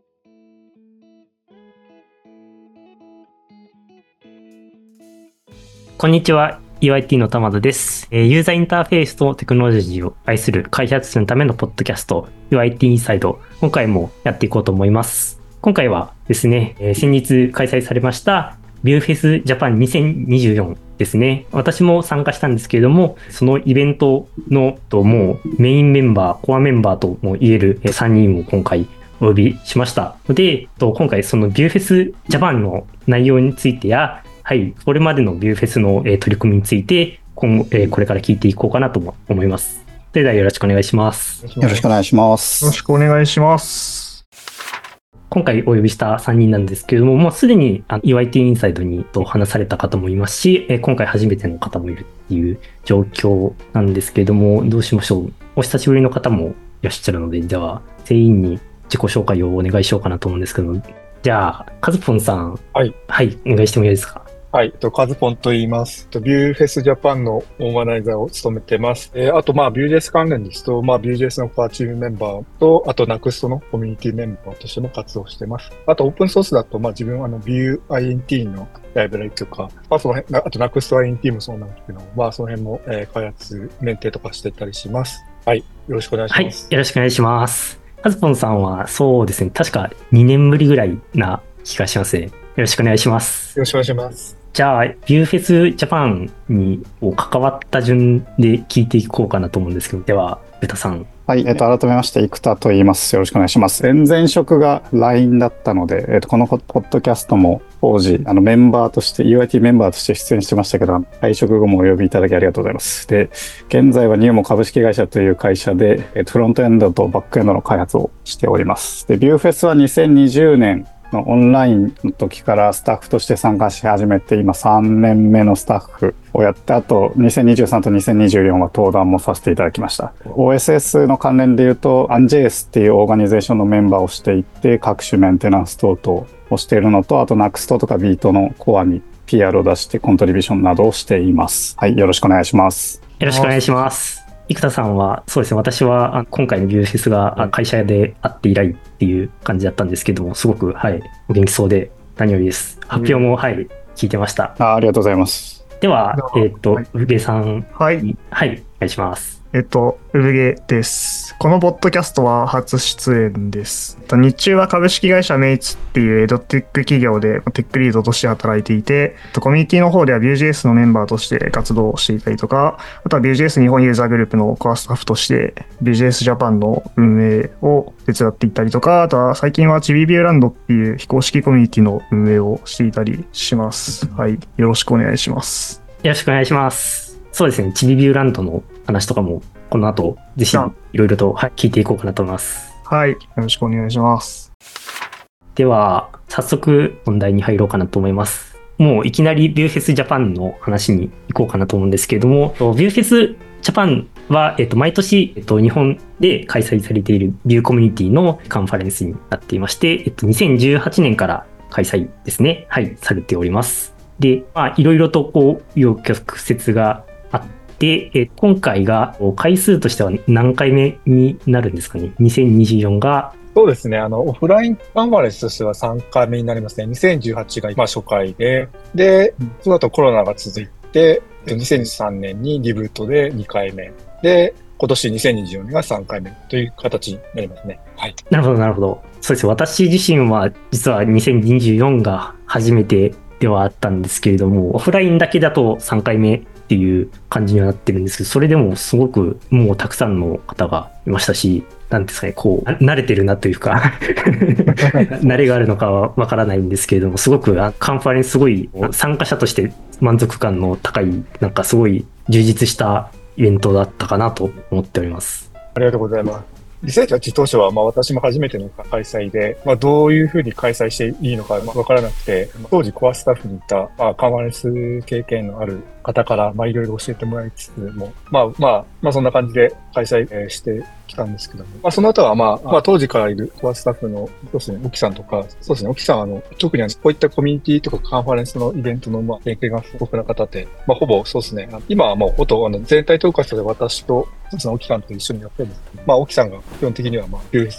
こんにちは、UIT の玉田です。ユーザーインターフェースとテクノロジーを愛する開発者のためのポッドキャスト UIT インサイド、今回もやっていこうと思います。今回はですね、先日開催されましたビューフェスジャパン2024ですね。私も参加したんですけれども、そのイベントのもうメインメンバー、コアメンバーとも言える3人を今回お呼びしましたので、今回そのビューフェスジャパンの内容についてや、はい、これまでのビューフェスの取り組みについて今後これから聞いていこうかなと思います。それではよろしくお願いします。 よろしくお願いします。 よろしくお願いします。 今回お呼びした3人なんですけれども、もうすでにUIT インサイドに話された方もいますし、今回初めての方もいるっていう状況なんですけれども、どうしましょう。お久しぶりの方もいらっしゃるので、では全員に自己紹介をお願いしようかなと思うんですけど、じゃあカズポンさん、はい、お願いしてもいいですか。 はい、カズポンと言います。ビューフェスジャパンのオーガナイザーを務めてます。あと、ビュー JS 関連ですと、ビュー JS のコアチームメンバーと、あと NUXT のコミュニティメンバーとしても活動してます。あと、オープンソースだと、自分ビュー INT のライブラリとか、その辺、あと NUXT INT もそうなんですけど、その辺も、開発、メンテとかしてたりします。はい、よろしくお願いします。 はい、よろしくお願いします。カズポンさんは、そうですね、確か2年ぶりぐらいな気がしますね。よろしくお願いします。 よろしくお願いします。 じゃあ、ビューフェスジャパンに関わった順で聞いていこうかなと思うんですけど、では、ブタさん。 はい、改めまして、生田と言います。よろしくお願いします。前職が LINE だったので、このポッドキャストも当時、メンバーとして、UIT メンバーとして出演してましたけど、退職後もお呼びいただきありがとうございます。で、現在はニューモ株式会社という会社で、フロントエンドとバックエンドの開発をしております。で、ビューフェスは2020年、オンラインの時からスタッフとして参加し始めて、今3年目のスタッフをやって、あと2023と2024は登壇もさせていただきました。OSS の関連で言うと、AnJS っていうオーガニゼーションのメンバーをしていて、各種メンテナンス等々をしているのと、あと NUXT とか Beat のコアに PR を出してコントリビューションなどをしています。はい、よろしくお願いします。 よろしくお願いします。生田さんは、そうですね、私は今回のビューフェスが会社で会って以来っていう感じだったんですけども、すごく、お元気そうで何よりです。発表も、聞いてました。 ありがとうございます。 では、産毛さん、お願いします。 産毛です。このポッドキャストは初出演です。日中は株式会社メイツっていうエドテック企業でテックリードとして働いていて、コミュニティの方では Vue.js のメンバーとして活動していたりとか、あとは Vue.js 日本ユーザーグループのコアスタッフとして Vue.js ジャパンの運営を手伝っていたりとか、あとは最近はチビビューランドっていう非公式コミュニティの運営をしていたりします。はい、よろしくお願いします。 よろしくお願いします。そうですね、チビビューランドの話とかもこの後ぜひいろいろと聞いていこうかなと思います。 はい、よろしくお願いします。 では早速本題に入ろうかなと思います。もういきなりビューフェスジャパンの話に行こうかなと思うんですけれども、ビューフェスジャパンは、毎年、日本で開催されているビューコミュニティのカンファレンスになっていまして、2018年から開催ですね、されております。で、いろいろと紆余曲折があって、今回が回数としては何回目になるんですかね。2024が。 そうですね。オフラインカンファレンスとしては3回目になりますね。2018が初回で、その後コロナが続いて、2023年にリブートで2回目。で、今年2024年が3回目という形になりますね。はい。 なるほど、なるほど。そうです。私自身は実は2024が初めてではあったんですけれども、オフラインだけだと3回目っていう感じにはなってるんですけど、それでもすごくもうたくさんの方がいましたし、なんですかね、慣れてるなというか慣れがあるのかはわからないんですけれども、すごくカンファレンスすごい参加者として満足感の高い、なんかすごい充実したイベントだったかなと思っております。 ありがとうございます。2018当初は、私も初めての開催で、どういうふうに開催していいのかわからなくて、当時コアスタッフにいた、カンファレンス経験のある方から、いろいろ教えてもらいつつも、そんな感じで開催してきたんですけども、その後は当時からいるコアスタッフの、そうですね、沖さんとか、そうですね、沖さんは特にこういったコミュニティとかカンファレンスのイベントの経験が豊富な方で、ほぼそうですね、今はもう全体統括で私と、そうですね、沖さんと一緒にやってるんですけど、沖さんが基本的にはビューフェスの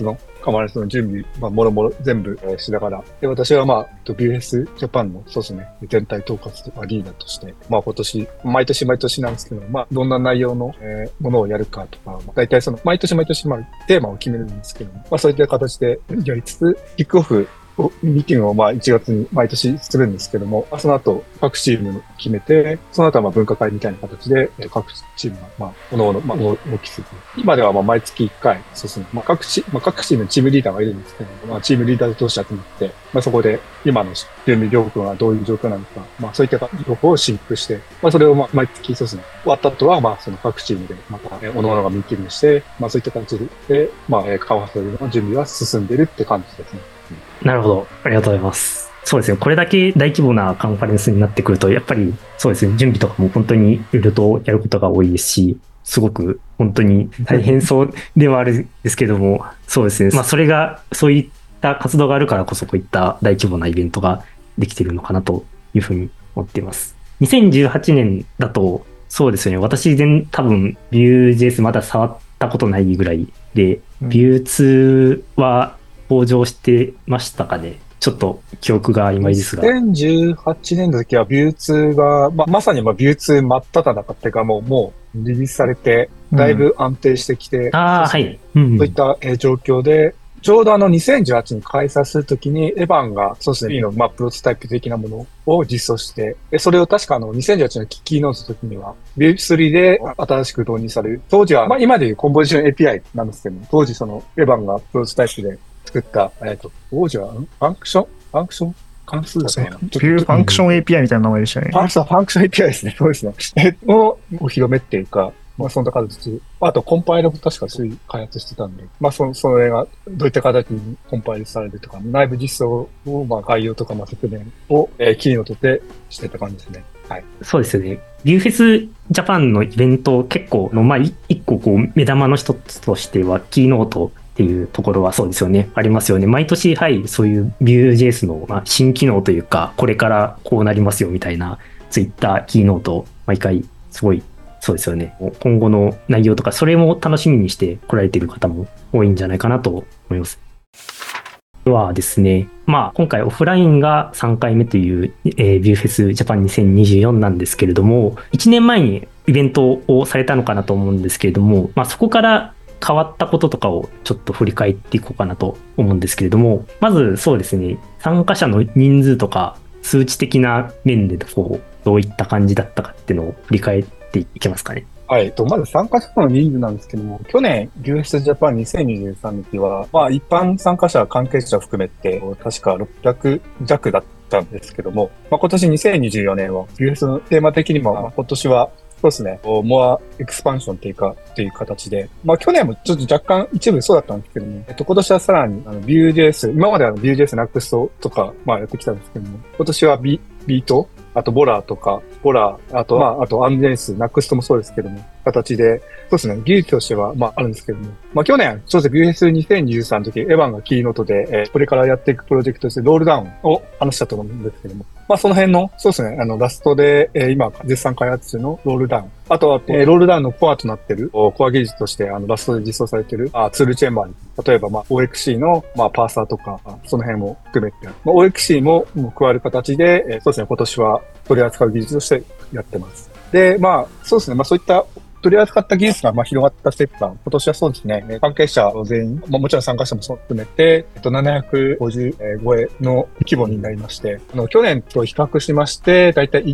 カンファレンスの準備、もろもろ全部しながら、で、私はBFS ジャパンのそうですね、全体統括とかリーダーとして、今年、毎年なんですけど、どんな内容のものをやるかとか、大体毎年テーマを決めるんですけど、そういった形でやりつつ、キックオフミーティングを1月に毎年するんですけども、その後各チームを決めて、その後は分科会みたいな形で各チームが各々大きく今では毎月1回、そうですね、各チームにチームリーダーがいるんですけども、チームリーダー同士集まって、そこで今の準備状況がどういう状況なのか、そういった情報をシンクして、それを毎月そうですね、終わった後はその各チームでまた各々がミーティングして、そういった形でカンファレンスの準備は進んでるって感じですね。 なるほど。ありがとうございます。そうですね。これだけ大規模なカンファレンスになってくると、やっぱりそうですね。準備とかも本当にいろいろとやることが多いですし、すごく本当に大変そうではあるんですけども、そうですね。それが、そういった活動があるからこそ、こういった大規模なイベントができているのかなというふうに思っています。2018年だと、そうですよね。私多分 Vue.js まだ触ったことないぐらいで、Vue2 は登場してましたかね。ちょっと記憶が曖昧ですが。 2018年の時は Vue2 が、まさにVue2 真っ只中っていうかもうリリースされて、だいぶ安定してきて、 はい。 そういった状況で、ちょうど2018に開催するときに、エヴァンが、そうですね、のプロトタイプ的なものを実装して、それを確か2018のキーノートの時には、Vue3 で新しく導入される。当時は、今でいうコンポジション API なんですけども、当時エヴァンがプロトタイプで作った、当時は、ファンクション関数だったかな。 Vue ファンクション API みたいな名前でしたね。 ファンクション API ですね。そうですね。をお披露目っていうか、そんな形。あと、コンパイルも確か開発してたんで、それがどういった形にコンパイルされるとか、内部実装を、概要とか、説明を、キーノートでしてた感じですね。はい。 そうですよね。Vuefest Japan のイベント結構の、一個目玉の一つとしては、キーノートっていうところはそうですよね。ありますよね。毎年、そういう Vue.js の、新機能というか、これからこうなりますよみたいな、そういったキーノート、毎回、すごい、そうですよね。今後の内容とか、それも楽しみにして来られている方も多いんじゃないかなと思います。ではですね、今回オフラインが3回目という、Vuefest Japan 2024なんですけれども、1年前にイベントをされたのかなと思うんですけれども、そこから変わったこととかをちょっと振り返っていこうかなと思うんですけれども、まずそうですね、参加者の人数とか数値的な面でどういった感じだったかっていうのを振り返っていけますかね。 はい。まず参加者の人数なんですけども、去年、Vuefest Japan 2023の時は、一般参加者、関係者を含めて、確か600弱だったんですけども、今年2024年は、Vuefest のテーマ的にも、今年は、そうですね、モアエクスパンションっていう形で、去年もちょっと若干一部そうだったんですけども、今年はさらに、Vue.js、今まではVue.js Next とか、やってきたんですけども、今年はビート、あとボラーとか、あとアンジェネス、Next もそうですけども、形で、そうですね、技術としては、あるんですけども、去年、そうですね、Vuefest 2023の時、エヴァンがキーノートで、これからやっていくプロジェクトとしてロールダウンを話したと思うんですけども、その辺の、そうですね、ラストで、今、絶賛開発中のロールダウン。あとは、ロールダウンのコアとなっている、コア技術として、ラストで実装されている、ツールチェンバーに、例えば、OXC の、パーサーとか、その辺も含めて、OXC も加わる形で、そうですね、今年は取り扱う技術としてやってます。で、そうですね、そういった取り扱った技術が広がったステップが、今年はそうですね、関係者全員、もちろん参加者も含めて、750超えの規模になりまして、去年と比較しまして、だいたい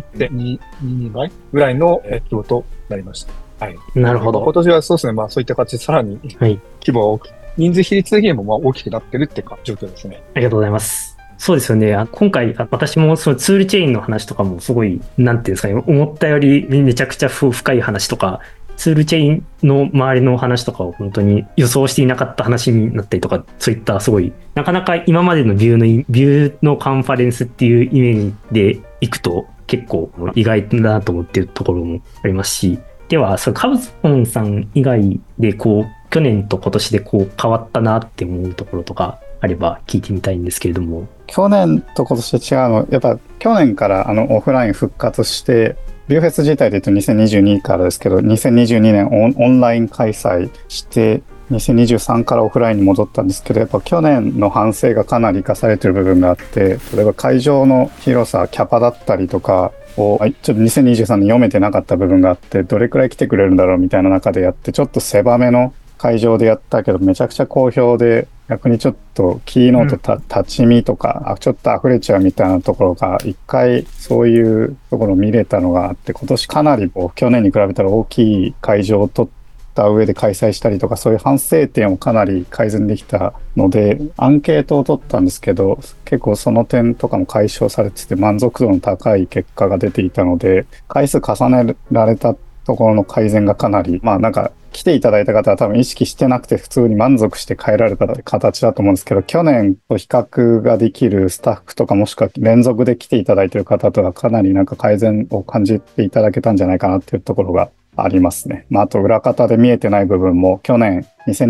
1.22 倍ぐらいの規模となりました。はい。 なるほど。 今年はそうですね、そういった形でさらに規模が大きく、人数比率的にも大きくなってるって状況ですね。 ありがとうございます。そうですよね。今回、私もそのツールチェーンの話とかもすごい、なんていうんですかね、思ったよりめちゃくちゃ深い話とか、ツールチェーンの周りの話とかを本当に予想していなかった話になったりとか、そういったすごい、なかなか今までのビューのカンファレンスっていうイメージで行くと結構意外だなと思っているところもありますし、では、カブソンさん以外で去年と今年で変わったなって思うところとかあれば聞いてみたいんですけれども。 去年と今年で違うの、やっぱ去年からオフライン復活して、Vuefest自体で言うと2022からですけど、2022年オンライン開催して 2023からオフラインに戻ったんですけど、やっぱ去年の反省がかなり生かされてる部分があって、例えば会場の広さ、キャパだったりとかを、ちょっと2023年読めてなかった部分があって、どれくらい来てくれるんだろうみたいな中でやって、ちょっと狭めの会場でやったけど、めちゃくちゃ好評で、逆にちょっとキーノート立ち見とか、ちょっと溢れちゃうみたいなところが、一回そういうところを見れたのがあって、今年かなり去年に比べたら大きい会場を取った上で開催したりとか、そういう反省点をかなり改善できたので、アンケートを取ったんですけど、結構その点とかも解消されてて満足度の高い結果が出ていたので、回数重ねられたところの改善がかなり、なんか来ていただいた方は多分意識してなくて普通に満足して帰られた形だと思うんですけど、去年と比較ができるスタッフとかもしくは連続で来ていただいている方とはかなりなんか改善を感じていただけたんじゃないかなっていうところがありますね。あと裏方で見えてない部分も去年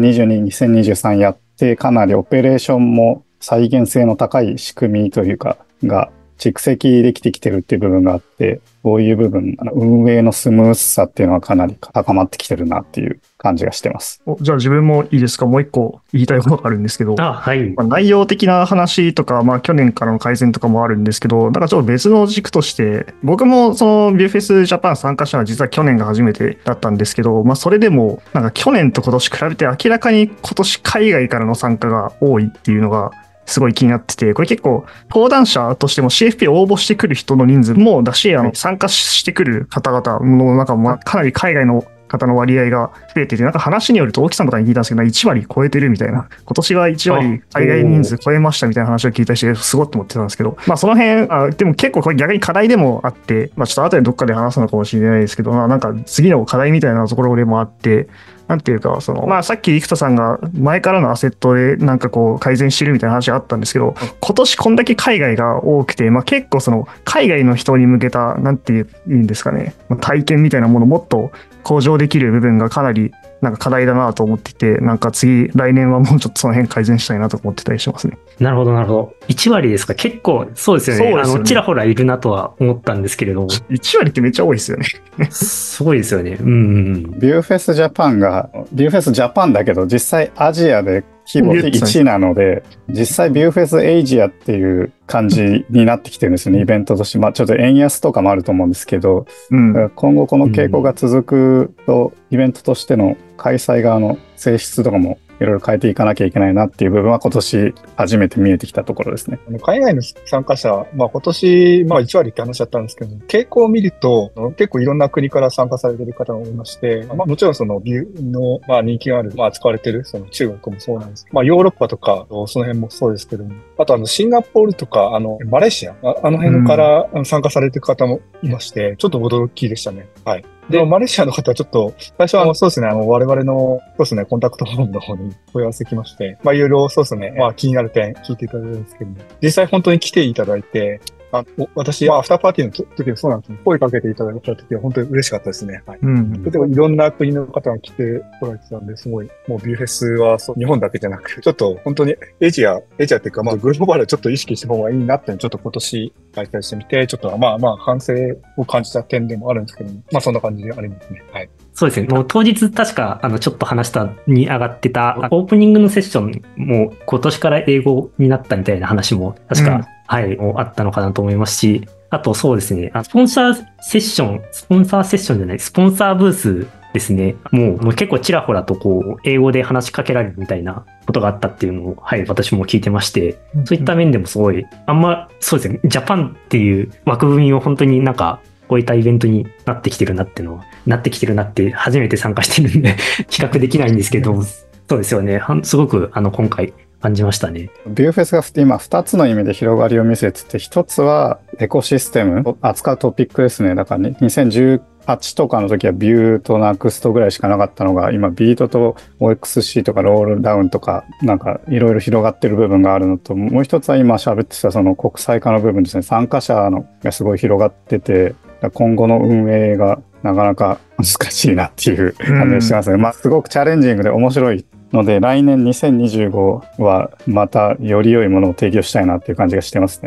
2022、2023やってかなりオペレーションも再現性の高い仕組みというかが蓄積できてきてるっていう部分があって、こういう部分、運営のスムースさっていうのはかなり高まってきてるなっていう感じがしてます。 じゃあ自分もいいですか？もう一個言いたいことがあるんですけど、 はい。 内容的な話とか、去年からの改善とかもあるんですけど、ちょっと別の軸として、僕もそのビューフェスジャパン参加したのは実は去年が初めてだったんですけど、それでもなんか去年と今年比べて明らかに今年海外からの参加が多いっていうのがすごい気になってて、これ結構登壇者としても CFP を応募してくる人の人数もだし、参加してくる方々の中もかなり海外の方の割合が増えてて、なんか話によると大木さんとかに聞いたんですけど、1割超えてるみたいな、今年は1割海外人数超えましたみたいな話を聞いたりして、すごいと思ってたんですけど、その辺、でも結構これ逆に課題でもあって、ちょっと後でどっかで話すのかもしれないですけど、なんか次の課題みたいなところでもあって、なんていうか、さっき生田さんが前からのアセットでなんかこう改善してるみたいな話があったんですけど、今年こんだけ海外が多くて、結構海外の人に向けた、なんていうんですかね、体験みたいなものをもっと向上できる部分がかなりなんか課題だなと思っていて、なんか来年はもうちょっとその辺改善したいなと思ってたりしますね。 なるほど、なるほど。1割ですか？結構、そうですよね。ちらほらいるなとは思ったんですけれども。 1割ってめっちゃ多いですよね。 すごいですよね。 ビューフェスジャパンが、ビューフェスジャパンだけど、実際アジアで規模1なので、実際ビューフェスエイジアっていう感じになってきてるんですよね、イベントとして。ちょっと円安とかもあると思うんですけど、今後この傾向が続くと、イベントとしての開催側の性質とかもいろいろ変えていかなきゃいけないなっていう部分は今年初めて見えてきたところですね。 海外の参加者、今年、1割って話だったんですけど、傾向を見ると、結構いろんな国から参加されている方がいまして、もちろんそのビューの、人気がある、使われている、その中国もそうなんですけど、ヨーロッパとか、その辺もそうですけども、あとシンガポールとか、マレーシア、あの辺から参加されている方もいまして、ちょっと驚きでしたね。はい。で、マレーシアの方はちょっと、最初はそうですね、我々の、そうですね、コンタクトフォームの方に問い合わせきまして、いろいろそうですね、気になる点聞いていただいたんですけども、実際本当に来ていただいて、私、アフターパーティーの時はそうなんですね。声かけていただいた時は本当に嬉しかったですね。はい。でもいろんな国の方が来てこられてたんで、すごい、もうビューフェスは日本だけじゃなく、ちょっと本当にエジアっていうか、グローバルをちょっと意識した方がいいなって、ちょっと今年開催してみて、ちょっと反省を感じた点でもあるんですけども、そんな感じでありますね。はい。 そうですね。もう当日確か、ちょっと話したに上がってた、オープニングのセッションも今年から英語になったみたいな話も確か、はい、あったのかなと思いますし、あとそうですね、スポンサーセッションじゃない、スポンサーブースですね。もう結構ちらほらと英語で話しかけられるみたいなことがあったっていうのを、はい、私も聞いてまして、そういった面でもすごい、そうですね、ジャパンっていう枠組みを本当になんか、こういったイベントになってきてるなって初めて参加してるんで比較できないんですけど、そうですよね。すごく今回感じましたね。 ビューフェスが今2つの意味で広がりを見せてて、1つはエコシステムを扱うトピックですね。だからね、2018とかの時はビューとナクストぐらいしかなかったのが、今ビートと OXC とかロールダウンとかなんかいろいろ広がってる部分があるのと、もう一つは今喋ってたその国際化の部分ですね。参加者がすごい広がってて、今後の運営がなかなか難しいなっていう感じがしてますね。すごくチャレンジングで面白いので、来年2025はまたより良いものを提供したいなっていう感じがしてますね。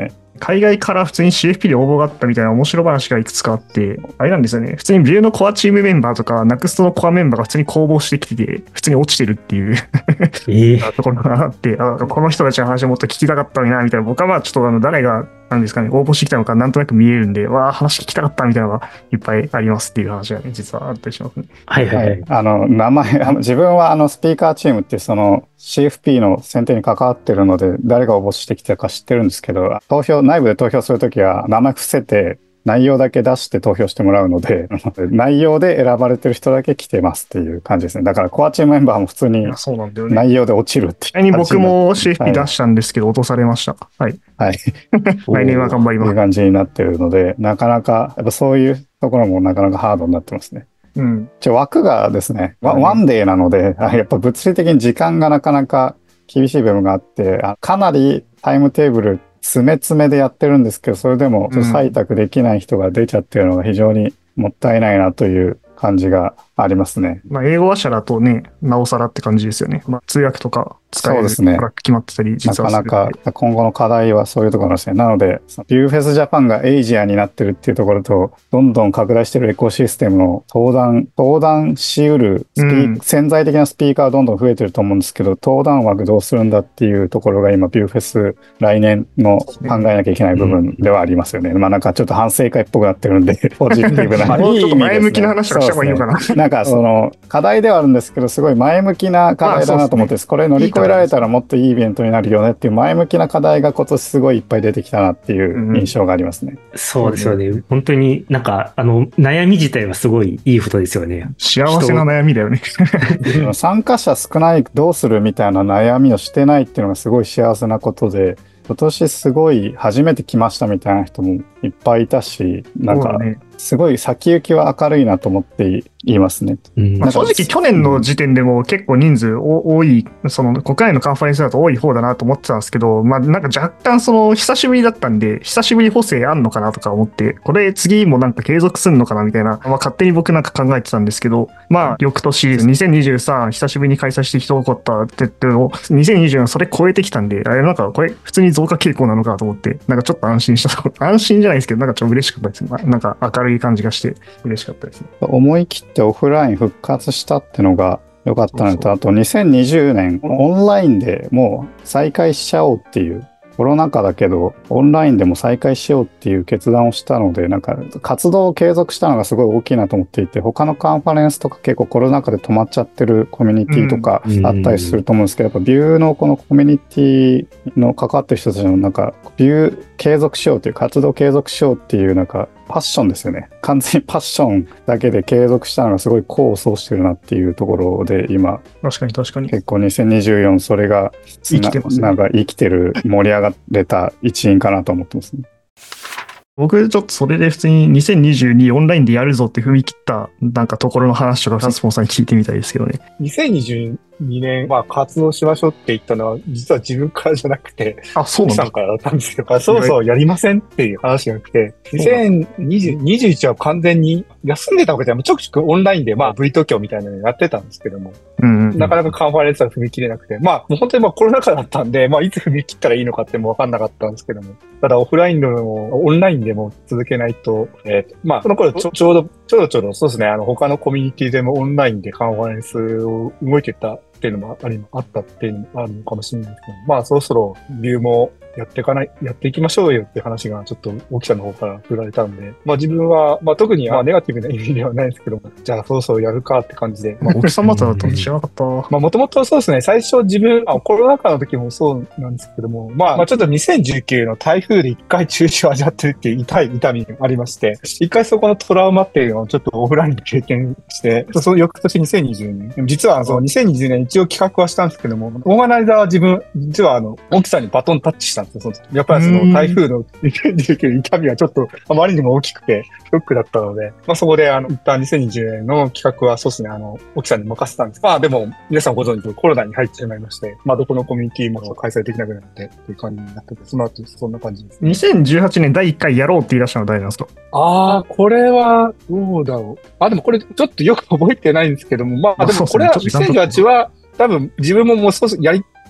海外から普通に CFP で応募があったみたいな面白話がいくつかあって、あれなんですよね。普通にビューのコアチームメンバーとか、NUXT のコアメンバーが普通に公募してきてて、普通に落ちてるっていうところがあって、この人たちの話をもっと聞きたかったのにな、みたいな。僕はまあちょっと誰が、なんですかね、応募してきたのかなんとなく見えるんで、話聞きたかったみたいなのがいっぱいありますっていう話がね、実はあったりしますね。 はいはいはい。 名前、自分はスピーカーチームってその CFP の選定に関わってるので、誰が応募してきたか知ってるんですけど、内部で投票するときは名前伏せて、内容だけ出して投票してもらうので、内容で選ばれてる人だけ来てますっていう感じですね。だからコアチームメンバーも普通に内容で落ちるっていう。 ちなみに僕も CFP 出したんですけど、落とされました。はい。 はい。 来年は頑張ります。 という感じになってるので、なかなか、やっぱそういうところもなかなかハードになってますね。 うん。 枠がですね、ワンデーなので、やっぱ物理的に時間がなかなか厳しい部分があって、かなりタイムテーブル詰め詰めでやってるんですけど、それでも採択できない人が出ちゃってるのが非常にもったいないなという感じがありますね。 英語話者だとね、なおさらって感じですよね。通訳とか使えるそうですね。 決まってたり、 実はなかなか今後の課題はそういうところですね。なので、ビューフェスジャパンがエイジアになってるっていうところと、どんどん拡大してるエコシステムの登壇しうる潜在的なスピーカーがどんどん増えてると思うんですけど、登壇枠どうするんだっていうところが今、ビューフェス来年の考えなきゃいけない部分ではありますよね。なんかちょっと反省会っぽくなってるんで、ポジティブな。 もうちょっと前向きな話がした方がいいのかな。 なんか課題ではあるんですけど、すごい前向きな課題だなと思って、これ乗り越えられたらもっといいイベントになるよねっていう前向きな課題が今年すごいいっぱい出てきたなっていう印象がありますね。 そうですよね。本当になんか、悩み自体はすごいいいことですよね。 幸せな悩みだよね。 参加者少ない、どうするみたいな悩みをしてないっていうのがすごい幸せなことで、今年すごい初めて来ましたみたいな人もいっぱいいたし、なんか、すごい先行きは明るいなと思っていますね。 正直去年の時点でも結構人数多い、国内のカンファレンスだと多い方だなと思ってたんですけど、なんか若干久しぶりだったんで、久しぶり補正あんのかなとか思って、これ次もなんか継続すんのかなみたいな、勝手に僕なんか考えてたんですけど、翌年2023久しぶりに開催して人多かったって言っても、2024それ超えてきたんで、なんかこれ普通に増加傾向なのかと思って、なんかちょっと安心じゃないですけど、なんかちょっと嬉しかったですね。なんか明るい感じがして嬉しかったですね。 思い切ってオフライン復活したってのが良かったのと、あと2020年オンラインでもう再開しちゃおうっていう、コロナ禍だけどオンラインでも再開しようっていう決断をしたので、なんか活動を継続したのがすごい大きいなと思っていて、他のカンファレンスとか結構コロナ禍で止まっちゃってるコミュニティとかあったりすると思うんですけど、やっぱビューのこのコミュニティの関わってる人たちのなんかビュー継続しようという活動継続しようっていうなんかパッションですよね。完全にパッションだけで継続したのがすごい功を奏してるなっていうところで今確かに結構2024それが生きてますね。 なんか生きてる盛り上がれた一因かなと思ってますね。 僕ちょっとそれで普通に2022オンラインでやるぞって踏み切ったなんかところの話とかスポンサーに聞いてみたいですけどね。 2022年、活動しましょうって言ったのは、実は自分からじゃなくて、 そうなんだ。 さんからだったんですけど、そうやりませんっていう話がなくて、2021は完全に休んでたわけじゃちょくちょくオンラインでV 東京みたいなのやってたんですけども、なかなかカンファレンスは踏み切れなくて、もう本当にコロナ禍だったんで、いつ踏み切ったらいいのかってもわかんなかったんですけども、ただオフラインでも、オンラインでも続けないと、その頃ちょうどそうですね、他のコミュニティでもオンラインでカンファレンスを動いてたっていうのもあったっていうのもあるのかもしれないですけど、そろそろビューもやっていきましょうよっていう話がちょっと沖さんの方から振られたんで、自分は、特にネガティブな意味ではないですけども、じゃあそろそろやるかって感じで。 沖さんまただったの知らなかった。 もともとそうですね、最初自分、コロナ禍の時もそうなんですけども、ちょっと2019の台風で一回中止を味わってるっていう痛みがありまして、一回そこのトラウマっていうのをちょっとオフラインで経験して、その翌年2020年、実は2020年一応企画はしたんですけども、オーガナイザーは実は沖さんにバトンタッチしたんですよ。やっぱり台風の2019痛みがちょっとあまりにも大きくてショックだったので、そこで一旦2020年の企画はそうですね、沖さんに任せたんです。でも皆さんご存知のコロナに入ってしまいまして、どこのコミュニティも開催できなくなってっていう感じになってて、その後そんな感じです、ね。 2018年第1回やろうって言い出したのは誰なんですか？ これはどうだろう。でもこれちょっとよく覚えてないんですけども、でもこれは2018は多分自分ももう少しやり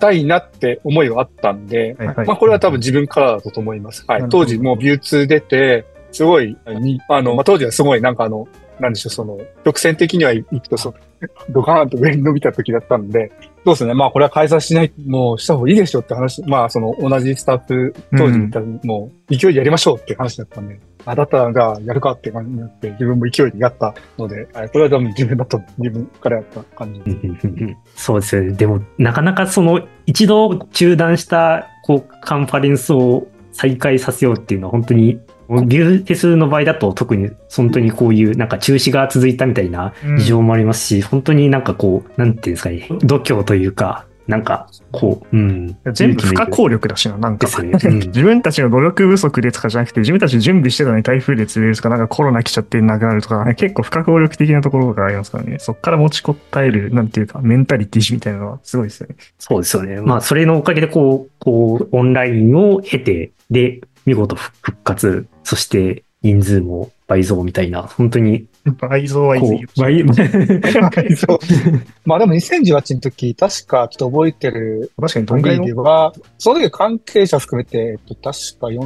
たいなって思いはあったんで、 はいはい。 まあこれは多分自分からだったと思います。はい。 なるほど当時もうビュー2出て、すごい、まあ当時はすごいなんかなんでしょう、曲線的には行くとドカーンと上に伸びた時だったんで、そうですね。まあこれは開催しない、もうした方がいいでしょって話、まあ同じスタッフ、当時言ったらもう勢いでやりましょうって話だったんで、だったらじゃあやるかって感じになって、自分も勢いでやったので、はい、これは多分自分からやった感じです。 そうですよね。でも、なかなか一度中断した、カンファレンスを再開させようっていうのは本当に、ビューフェスの場合だと特に本当にこういうなんか中止が続いたみたいな事情もありますし、本当になんかなんていうんですかね、度胸というか、なんか全部不可抗力だしな、なんか。 ですね。 自分たちの努力不足でとかじゃなくて、自分たち準備してたのに台風で潰れるとか、なんかコロナ来ちゃってなくなるとか、結構不可抗力的なところがありますからね。そっから持ちこたえる、なんていうか、メンタリティみたいなのはすごいですよね。 そうですよね。まあ、それのおかげでオンラインを経て、で、見事復活、そして人数も倍増みたいな、本当に。 倍増はいいよ。 倍増。まあでも2018の時、確かちょっと覚えてる確かにどんぐらいでは、その時関係者含めて、確か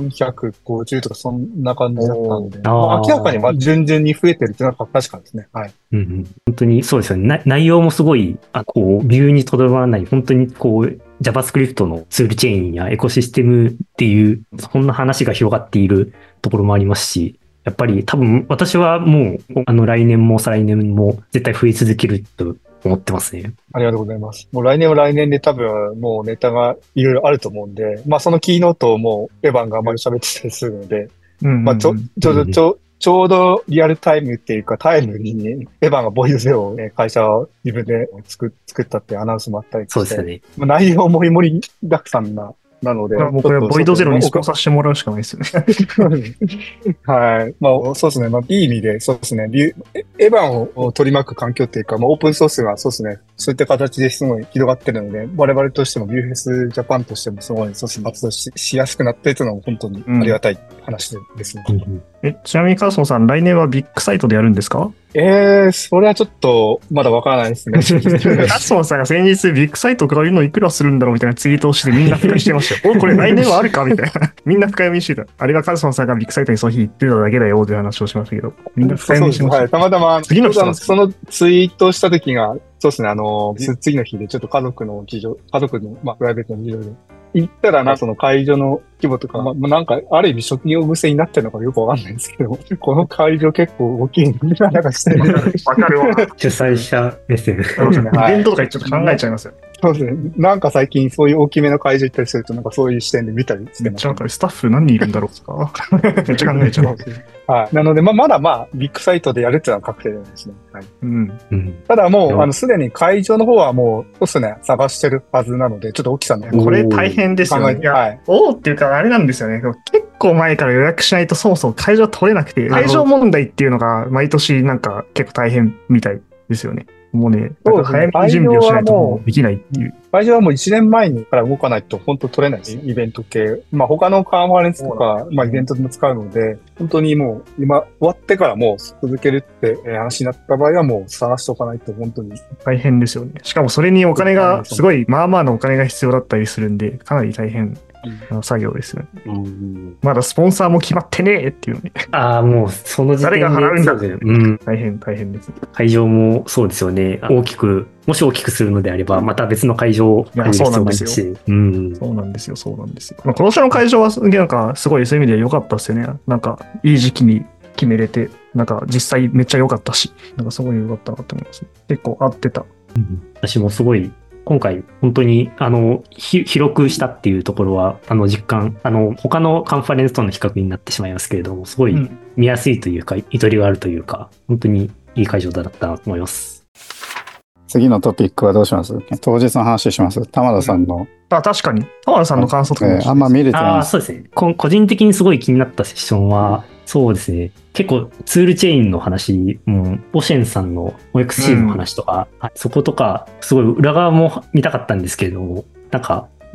450とかそんな感じだったんで、まあ、明らかに順々に増えてるっていうのは確かですね。はい。 本当にそうですよね。内容もすごい、ビューにとどまらない、本当にJavaScript のツールチェーンやエコシステムっていう、そんな話が広がっているところもありますし、やっぱり多分私はもう、来年も再来年も絶対増え続けると思ってますね。 ありがとうございます。もう来年は来年で多分もうネタがいろいろあると思うんで、まあそのキーノートをもうエヴァンがあんまり喋ってたりするので、まあちょうどリアルタイムっていうかタイムに、エヴァンがボイドゼロを、会社を自分で作ったっていうアナウンスもあったりして、 そうですよね。 まあ、内容も盛りだくさんなので。 もうこれはボイドゼロにスポンサーしてもらうしかないですよね。 はい。まあ、そうですね。まあ、いい意味で、そうですね。エヴァンを取り巻く環境っていうか、まあ、オープンソースがそうですね。そういった形ですごい広がってるので、我々としてもビューフェスジャパンとしてもすごい、そうですね。活動しやすくなってというのは本当にありがたい話ですね。 ちなみにカーソンさん、来年はビッグサイトでやるんですか？ それはちょっと、まだわからないですね。 カーソンさんが先日ビッグサイト買うのいくらするんだろうみたいなツイートをしてみんな深読みしてましたよ。これ来年はあるかみたいな。みんな深読みしてた。あれはカーソンさんがビッグサイトにその日行ってただけだよという話をしましたけど、みんな深読みしてました。 はい、たまたま、 次の人そのツイートした時が、そうですね、次の日でちょっと家族の、まあ、プライベートの事情で、行ったらその会場の規模とか、まあ、なんか、ある意味職業癖になってるのかよくわかんないんですけど、この会場結構大きいんで、なんかしてる。 わかるわ。 主催者目線。 そうですね。イベントとかちょっと考えちゃいますよ。 そうですね。なんか最近そういう大きめの会場行ったりすると、なんかそういう視点で見たりしてます。 めっちゃスタッフ何人いるんだろうとか。めっちゃ考えちゃう。 はい。なので、まだビッグサイトでやるっていうのは確定なんですね。はい。 うん。 ただもう、すでに会場の方はもう、そうですね、探してるはずなので、ちょっと大きさね。 これ大変ですよね。いや、っていうかあれなんですよね。結構前から予約しないとそもそも会場取れなくて、会場問題っていうのが毎年なんか結構大変みたいですよね。もうね、早めに準備をしないともうできないっていう。 会場はもう1年前にから動かないと本当取れないです。イベント系。まあ他のカンファレンスとか、まあイベントでも使うので、本当にもう今終わってからもう続けるって話になった場合はもう探しておかないと本当に。 大変ですよね。しかもそれにお金が、すごいまあまあのお金が必要だったりするんで、かなり大変な作業ですよね。まだスポンサーも決まってねえっていうね。 ああ、もうその時点で。 誰が払うんだって。 うん。 大変です。 会場もそうですよね。もし大きくするのであれば、また別の会場を借りる必要があるし。 そうなんですよ。今年の会場はなんかすごいそういう意味で良かったですよね。なんかいい時期に決めれて、なんか実際めっちゃ良かったし、なんかすごい良かったなと思います。結構合ってた。 私もすごい今回本当に広くしたっていうところは実感他のカンファレンスとの比較になってしまいますけれども、すごい見やすいというか、ゆとりがあるというか、本当にいい会場だったなと思います。 次のトピックはどうします？当日の話します。玉田さんの。 確かに。玉田さんの感想とかあんま見れてないです。 そうですね。個人的にすごい気になったセッションは、そうですね。結構ツールチェーンの話、オシェンさんの OXC の話とか、そことか、すごい裏側も見たかったんですけれども、なんか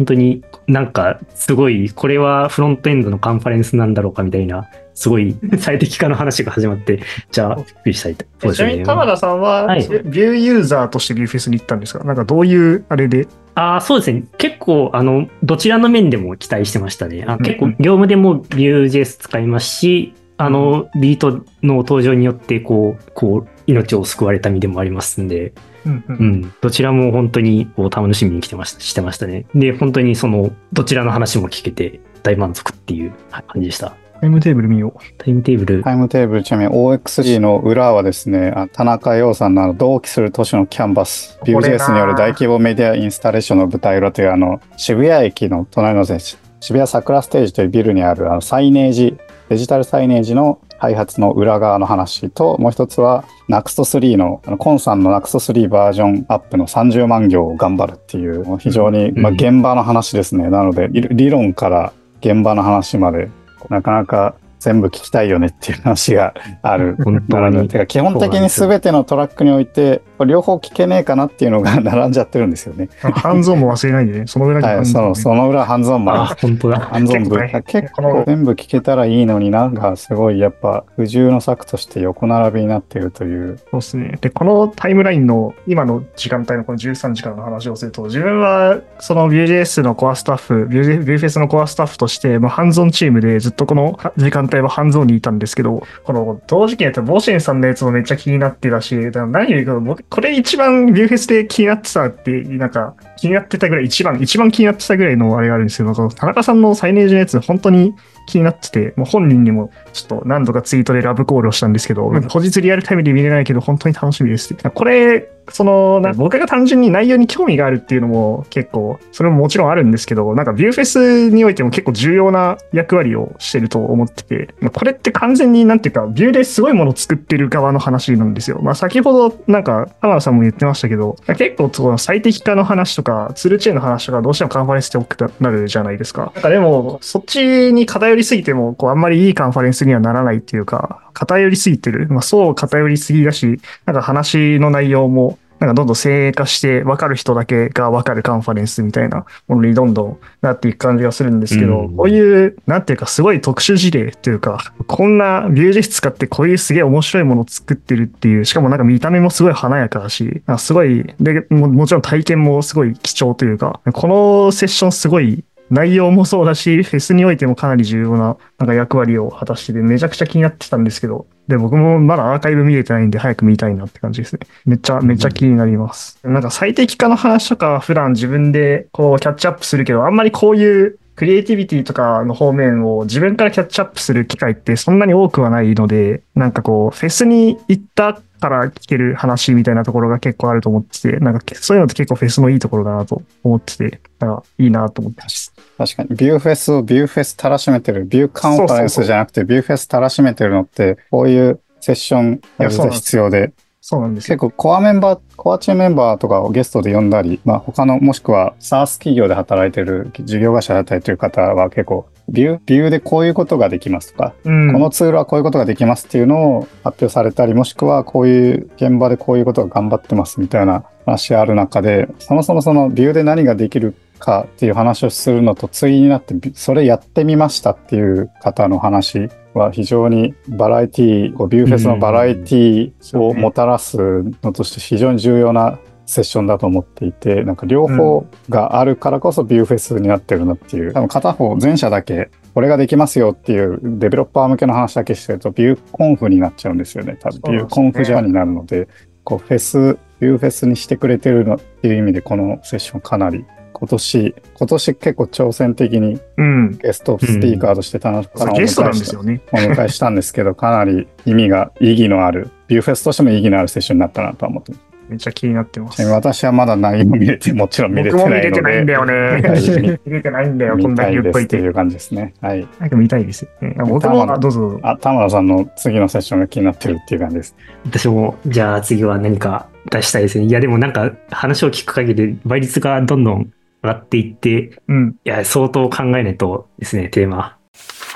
本当になんかすごい、これはフロントエンドのカンファレンスなんだろうかみたいな、すごい最適化の話が始まって、じゃあ、びっくりしたいと。 ちなみに、玉田さんは、 はいビューユーザーとしてビューフェスに行ったんですか？なんかどういうあれで？ そうですね。結構、どちらの面でも期待してましたね。結構、 うん業務でも Vue.js 使いますし、ビートの登場によって、命を救われた身でもありますんで、どちらも本当に楽しみにしてましたね。で、本当にどちらの話も聞けて大満足っていう感じでした。 タイムテーブル見よう。 タイムテーブル。 ちなみに OXG の裏はですね、田中洋さんの同期する都市のキャンバス、Vue.js による大規模メディアインスタレーションの舞台裏という渋谷駅の隣の渋谷桜ステージというビルにあるサイネージ、デジタルサイネージの開発の裏側の話と、もう一つは Next3 のコンさんの Next3 バージョンアップの30万行を頑張るっていう非常に現場の話ですね。なので理論から現場の話までなかなか全部聞きたいよねっていう話がある。 本当に。 てか基本的に全てのトラックにおいて両方聞けねえかなっていうのが並んじゃってるんですよね。 ハンズオンも忘れないでね。その裏にハンズオン、ね。 その裏ハンズオンも。 本当だ。 ハンズオン結構全部聞けたらいいのになんかすごいやっぱ不自由の策として横並びになっているという。 そうですね。で、このタイムラインの今の時間帯のこの13時からの話をすると、自分はその Vue.js のコアスタッフ、Vue.fest のコアスタッフとして、ハンズオンチームでずっとこの時間帯はハンズオンにいたんですけど、この同時期にやったボシェンさんのやつもめっちゃ気になってたし、何より僕、これ一番Vue.fest で気になってたって、なんか気になってたぐらい、一番気になってたぐらいのあれがあるんですけど、田中さんのサイネージのやつ、本当に気になってて、もう本人にもちょっと何度かツイートでラブコールをしたんですけど、当日リアルタイムで見れないけど本当に楽しみですって。これ、僕が単純に内容に興味があるっていうのも結構、それももちろんあるんですけど、なんかビューフェスにおいても結構重要な役割をしてると思ってて、これって完全になんていうか、ビューですごいものを作ってる側の話なんですよ。先ほどなんか、浜田さんも言ってましたけど、結構その最適化の話とか、ツールチェーンの話とか、どうしてもカンファレンスって大きくなるじゃないですか。なんかでも、そっちに偏りすぎても、あんまりいいカンファレンスにはならないっていうか、偏りすぎてる。そう偏りすぎだし、なんか話の内容も、なんかどんどん精鋭化して分かる人だけが分かるカンファレンスみたいなものにどんどんなっていく感じがするんですけど、こういう、なんていうかすごい特殊事例っていうか、こんなVue.js使ってこういうすげえ面白いものを作ってるっていう、しかもなんか見た目もすごい華やかだし、すごい、で、もちろん体験もすごい貴重というか、このセッションすごい、内容もそうだし、フェスにおいてもかなり重要ななんか役割を果たしてて、めちゃくちゃ気になってたんですけど、で、僕もまだアーカイブ見れてないんで、早く見たいなって感じですね。めっちゃ気になります。なんか最適化の話とか、普段自分でキャッチアップするけど、あんまりこういうクリエイティビティとかの方面を自分からキャッチアップする機会ってそんなに多くはないので、なんかフェスに行ったから聞ける話みたいなところが結構あると思ってて、なんかそういうのって結構フェスのいいところだなと思ってて、なんかいいなと思ってます。 確かに、ビューフェスをビューフェスたらしめてる、ビューカンファレンスじゃなくてビューフェスたらしめてるのって、こういうセッションが必要で、 そうなんです結構コアチームメンバーとかをゲストで呼んだり、他のもしくは SaaS 企業で働いてる、事業会社で働いてる方は結構、ビューでこういうことができますとか、このツールはこういうことができますっていうのを発表されたり、もしくはこういう現場でこういうことが頑張ってますみたいな話ある中で、そもそもそのビューで何ができるかっていう話をするのと対になって、それやってみましたっていう方の話は非常にバラエティ、ビューフェスのバラエティをもたらすのとして非常に重要なセッションだと思っていて、なんか両方があるからこそビューフェスになってるなっていう、多分片方前者だけこれができますよっていうデベロッパー向けの話だけしてるとビューコンフになっちゃうんですよね。多分ビューコンフジャーになるので、ビューフェスにしてくれてるのっていう意味でこのセッションかなり今年結構挑戦的にゲストスピーカーとして田中さんをお迎えしたんですけど、かなり意義のある、ビューフェスとしても意義のあるセッションになったなとは思ってます。 めっちゃ気になってます。 私はまだ内容もちろん見れてないので。僕も見れてないんだよね。見れてないんだよ、こんだけ言っといて。 っていう感じですね。はい。 なんか見たいですよね。僕も、どうぞ。 田村さんの次のセッションが気になってるっていう感じです。 私も、じゃあ次は何か出したいですね。いや、でもなんか話を聞く限り倍率がどんどん上がっていって、いや、相当考えないとですね、テーマ。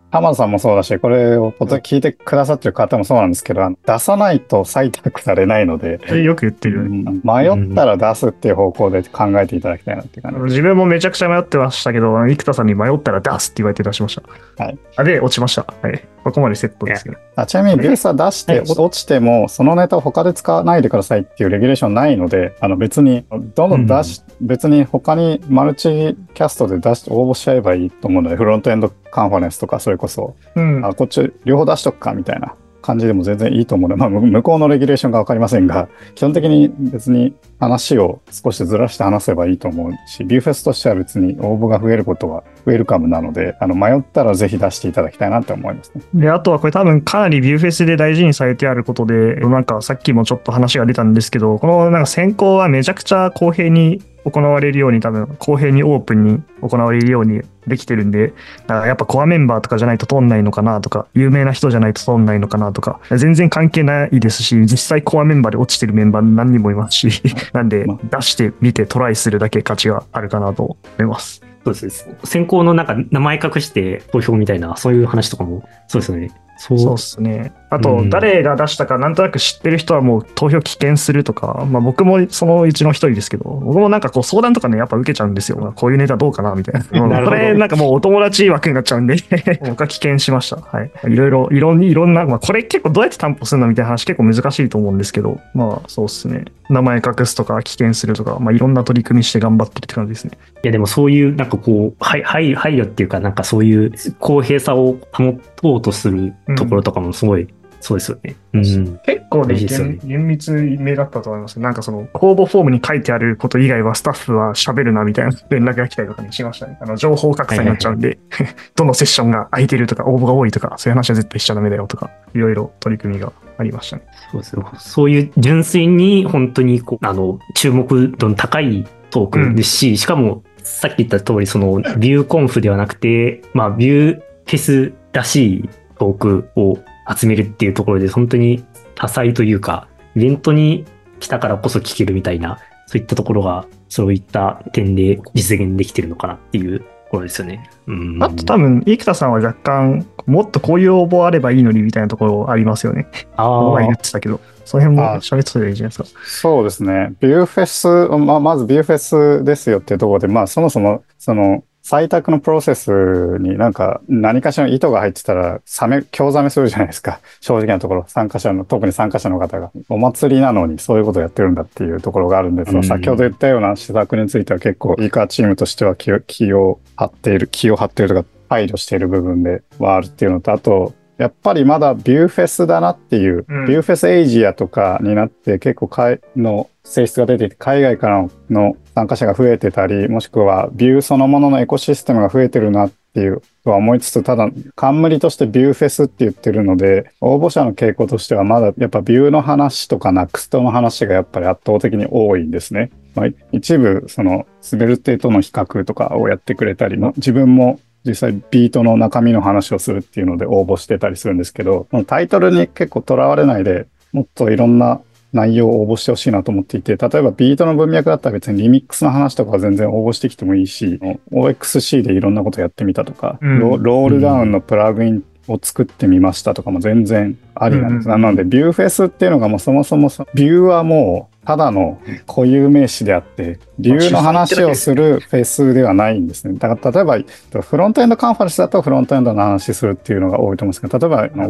浜田さんもそうだし、これを聞いてくださってる方もそうなんですけど、出さないと採択されないので、 よく言ってるよね。 迷ったら出すっていう方向で考えていただきたいなっていう感じ。 自分もめちゃくちゃ迷ってましたけど、生田さんに迷ったら出すって言われて出しました。 はい。 で、落ちました。はい。ここまでセットですけど。 ちなみにビュースは出して落ちても、そのネタを他で使わないでくださいっていうレギュレーションないので、別に、どんどん別に他にマルチキャストで応募しちゃえばいいと思うので、フロントエンドカンファレンスとか、それこそ、こっち両方出しとくかみたいな感じでも全然いいと思うので、向こうのレギュレーションがわかりませんが、基本的に別に話を少しずらして話せばいいと思うし、ビューフェスとしては別に応募が増えることはウェルカムなので、迷ったらぜひ出していただきたいなって思いますね。 で、あとはこれ多分かなりビューフェスで大事にされてあることで、なんかさっきもちょっと話が出たんですけど、このなんか選考はめちゃくちゃ公平に行われるように、多分公平にオープンに行われるようにできてるんで、だからやっぱコアメンバーとかじゃないと通んないのかなとか、有名な人じゃないと通んないのかなとか、全然関係ないですし、実際コアメンバーで落ちてるメンバー何人もいますし、なんで出してみてトライするだけ価値があるかなと思います。 そうです。選考のなんか名前隠して投票みたいな、そういう話とかも、そうですよね。 そうですね。あと、誰が出したかなんとなく知ってる人はもう投票棄権するとか、まあ僕もそのうちの一人ですけど、僕もなんかこう相談とかね、やっぱ受けちゃうんですよ。こういうネタどうかなみたいな。これなんかもうお友達枠になっちゃうんで、僕は棄権しました。はい。いろんな、まあこれ結構どうやって担保するのみたいな話結構難しいと思うんですけど、まあそうですね。名前隠すとか棄権するとか、まあいろんな取り組みして頑張ってるって感じですね。 いやでもそういうなんかこう、配慮っていうかなんかそういう公平さを保とうとするところとかもすごい、そうですよね。 結構ね、厳密めだったと思います。なんかその公募フォームに書いてあること以外はスタッフは喋るなみたいな連絡が来たりとかにしましたね。情報格差になっちゃうんで、どのセッションが空いてるとか応募が多いとか、そういう話は絶対しちゃダメだよとか、いろいろ取り組みがありましたね。 そうですよ。そういう純粋に本当にこう注目度の高いトークですし、しかもさっき言った通りそのビューコンフではなくて、まあビューフェスらしいトークを集めるっていうところで本当に多彩というか、イベントに来たからこそ聞けるみたいな、そういったところがそういった点で実現できてるのかなっていうところですよね。 あと多分生田さんは若干もっとこういう応募あればいいのにみたいなところありますよね。前言ってたけど、その辺も喋ってたらいいじゃないですか。 そうですね。ビューフェス、まずビューフェスですよっていうところで、まあそもそもその採択のプロセスになんか何かしらの意図が入ってたら興ざめするじゃないですか。正直なところ、特に参加者の方がお祭りなのにそういうことをやってるんだっていうところがあるんですが、先ほど言ったような施策については結構イーカーチームとしては気を張っているとか配慮している部分ではあるっていうのと、あとやっぱりまだビューフェスだなっていう、ビューフェスエイジアとかになって結構の性質が出ていて、海外からの参加者が増えてたり、もしくはビューそのもののエコシステムが増えてるなっていうとは思いつつ、ただ冠としてビューフェスって言ってるので、応募者の傾向としてはまだやっぱビューの話とかナクストの話がやっぱり圧倒的に多いんですね。一部そのスベルテとの比較とかをやってくれたりも、自分も実際ビートの中身の話をするっていうので応募してたりするんですけど、タイトルに結構とらわれないでもっといろんな内容を応募してほしいなと思っていて、例えばビートの文脈だったら別にリミックスの話とかは全然応募してきてもいいし、OXC でいろんなことやってみたとか、ロールダウンのプラグインを作ってみましたとかも全然ありなんです。なのでビューフェスっていうのがもうそもそもビューはもうただの固有名詞であって、ビューの話をするフェスではないんですね。だから例えばフロントエンドカンファレンスだとフロントエンドの話するっていうのが多いと思うんですけど、例えば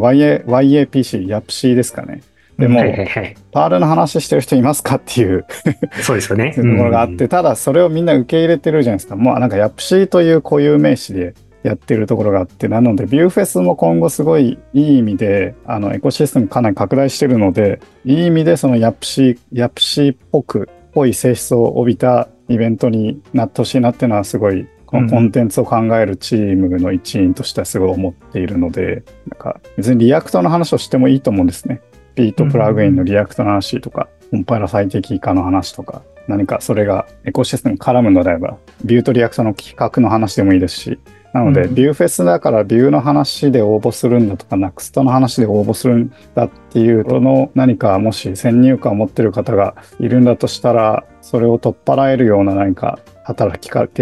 YAPC、YAPC ですかね。でも、パールの話してる人いますかっていうそうですよね。 ところがあって、ただそれをみんな受け入れてるじゃないですか。もうなんか YAPC という固有名詞でやってるところがあって、なのでビューフェスも今後すごいいい意味でエコシステムかなり拡大してるので、いい意味でそのヤプシーっぽい性質を帯びたイベントになってほしいなっていうのはすごいこのコンテンツを考えるチームの一員としてはすごい思っているので、なんか別にリアクトの話をしてもいいと思うんですね。ビートプラグインのリアクトの話とか、コンパイラ最適化の話とか、何かそれがエコシステムに絡むのであれば、ビューとリアクトの企画の話でもいいですし、なので、ビューフェスだからビューの話で応募するんだとか、ナクストの話で応募するんだっていうの何かもし先入観を持ってる方がいるんだとしたら、それを取っ払えるような何か働きかけが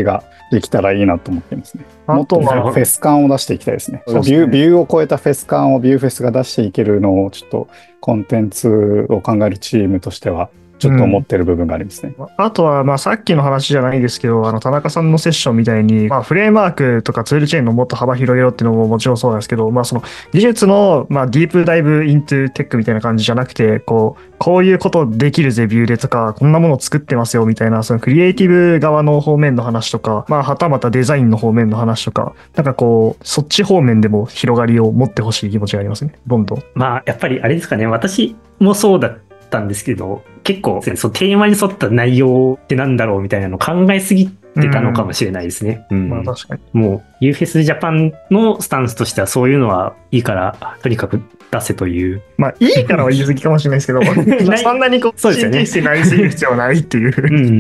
できたらいいなと思ってますね。 あもっとフとは、 ェス感を出していきたいですね。 そうですねビューを超えたフェス感をビューフェスが出していけるのをちょっとコンテンツを考えるチームとしてはちょっと思ってる部分がありますね。 あとは、まあ、さっきの話じゃないですけど、田中さんのセッションみたいに、まあ、フレームワークとかツールチェーンのもっと幅広げろっていうのももちろんそうなんですけど、まあ、その技術の、まあ、ディープダイブイントゥテックみたいな感じじゃなくて、こういうことできるぜ、ビューでとか、こんなもの作ってますよみたいな、そのクリエイティブ側の方面の話とか、まあ、はたまたデザインの方面の話とか、なんかこう、そっち方面でも広がりを持ってほしい気持ちがありますね。どんどん。 まあ、やっぱりあれですかね、私もそうだったんですけど、結構、そう、テーマに沿った内容ってなんだろうみたいなのを考えすぎてたのかもしれないですね。 まあ、確かに。 もう、UFES Japan のスタンスとしてはそういうのはいいから、とにかく出せという。 まあ、いいからは言い過ぎかもしれないですけど、そんなにこう、 そうですよね神経質になりすぎる必要はないっていう。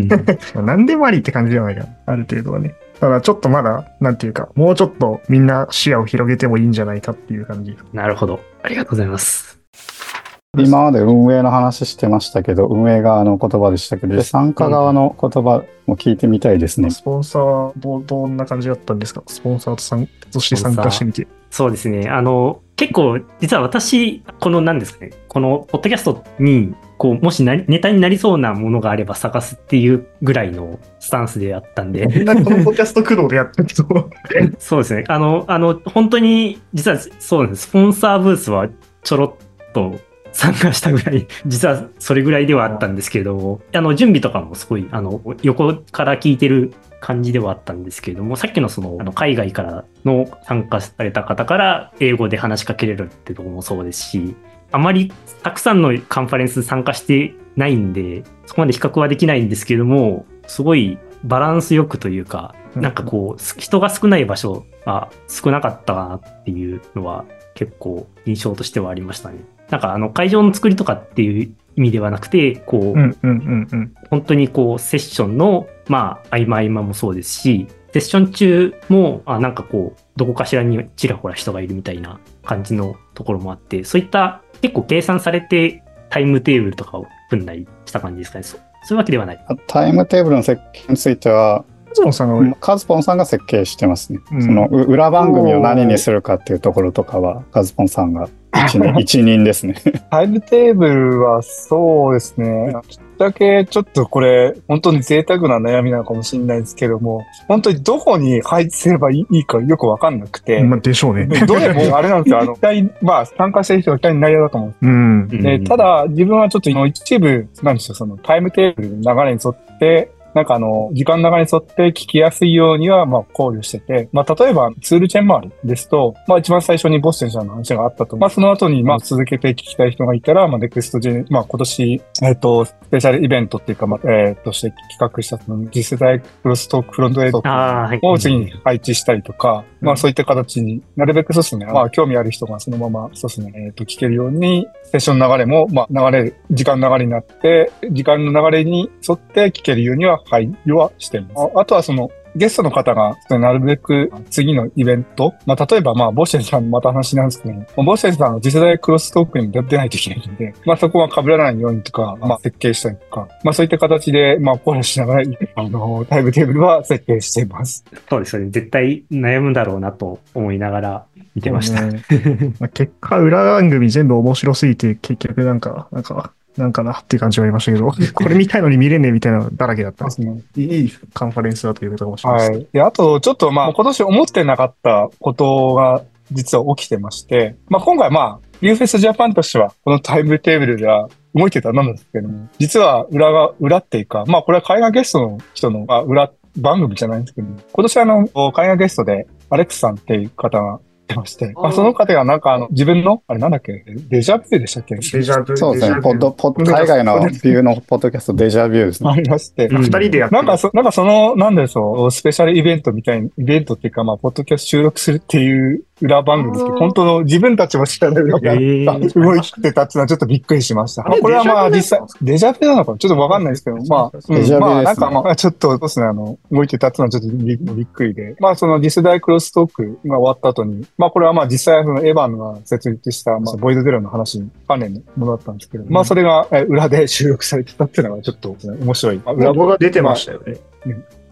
何でもありって感じじゃないかな、ある程度はね。ただちょっとまだ、なんていうか、もうちょっとみんな視野を広げてもいいんじゃないかっていう感じ。 なるほど。ありがとうございます。 今まで運営の話してましたけど、運営側の言葉でしたけど、参加側の言葉も聞いてみたいですね。 スポンサー、どんな感じだったんですか？スポンサーとして参加してみて。 そうですね。結構、実は私、何ですかね、このポッドキャストに、もしネタになりそうなものがあれば探すっていうぐらいのスタンスであったんで。 こんなにこのポッドキャスト駆動でやってるけど。 そうですね。本当に、実はそうなんです。スポンサーブースはちょろっと参加したぐらい、実はそれぐらいではあったんですけれども、準備とかもすごい、横から聞いてる感じではあったんですけれども、さっきの海外からの参加された方から英語で話しかけれるってところもそうですし、あまりたくさんのカンファレンス参加してないんで、そこまで比較はできないんですけれども、すごいバランスよくというか、なんか人が少ない場所が少なかったなっていうのは結構印象としてはありましたね。なんか会場の作りとかっていう意味ではなくて、本当にセッションの、まあ、合間もそうですし、セッション中も、なんかどこかしらにちらほら人がいるみたいな感じのところもあって、そういった結構計算されてタイムテーブルとかを組んだりした感じですかね。そういうわけではない。 タイムテーブルの設計については、カズポンさんが設計してますね。その裏番組を何にするかっていうところとかは、カズポンさんが一人ですね。 タイムテーブルはそうですね。きっかけちょっとこれ本当に贅沢な悩みなのかもしれないですけども、本当にどこに配置すればいいかよくわかんなくて。 まあ、でしょうね。 どれもあれなんですよ。まあ参加してる人が期待になりだと思うんです。でただ自分はちょっと一部、なんですよ、そのタイムテーブルの流れに沿って、なんか時間の流れに沿って聞きやすいようには、まあ考慮してて、まあ例えばツールチェーン周りですと、まあ一番最初にボステンさんの話があったと。まあその後にまあ続けて聞きたい人がいたら、まあネクストジェ、まあ今年、スペシャルイベントっていうか、まあ、として企画したその次世代クロストークフロントエンドを次に配置したりとか、まあそういった形になるべくそうですね、まあ興味ある人がそのままそうですね、聞けるように、セッションの流れも、まあ時間の流れになって、時間の流れに沿って聞けるようには配慮はしています。あとはゲストの方がなるべく次のイベント、まあ例えばまあボッシェンさんのまた話なんですけど、ボッシェンさんの次世代クロストークに出ないといけないんで、まあそこは被らないようにとか、まあ設計したりとか、まあそういった形でまあ考慮しながらタイムテーブルは設計しています。 そうですよね。絶対悩むだろうなと思いながら見てました。 まあ結果裏番組全部面白すぎて結局なんかなっていう感じはありましたけど、これ見たいのに見れねえみたいなのだらけだったんですね。いいカンファレンスだということかもしれないです。 はい。で、あと、ちょっとまあ、今年思ってなかったことが実は起きてまして、まあ今回まあ、UFES Japan としては、このタイムテーブルでは動いてたなんですけども、実は裏っていうか、まあこれは海外ゲストの人の裏番組じゃないんですけど、今年海外ゲストでアレックスさんっていう方が、てまして。まあ、その方がなんか自分の、あれなんだっけ、デジャビューでしたっけ？ デジャビュー。 そうですね。海外のビューのポッドキャストデジャビューですね。 ありまして。 二人でやってなんかなんでそう、スペシャルイベントみたいな、イベントっていうか、まあ、ポッドキャスト収録するっていう裏番組って、本当の自分たちも知らない裏が動いてたっていうのはちょっとびっくりしました。これはまあ実際、デジャビューなのかちょっとわかんないですけど、まあ、なんかまあ、ちょっとそうですね、動いてたっていうのはちょっとびっくりで。まあ、その次世代クロストークが終わった後に、まあ、これはまあ実際エヴァンが設立した、まあ、ボイドゼロの話に関連のものだったんですけど、まあ、それが裏で収録されてたっていうのがちょっと面白い。 裏が出てましたよね。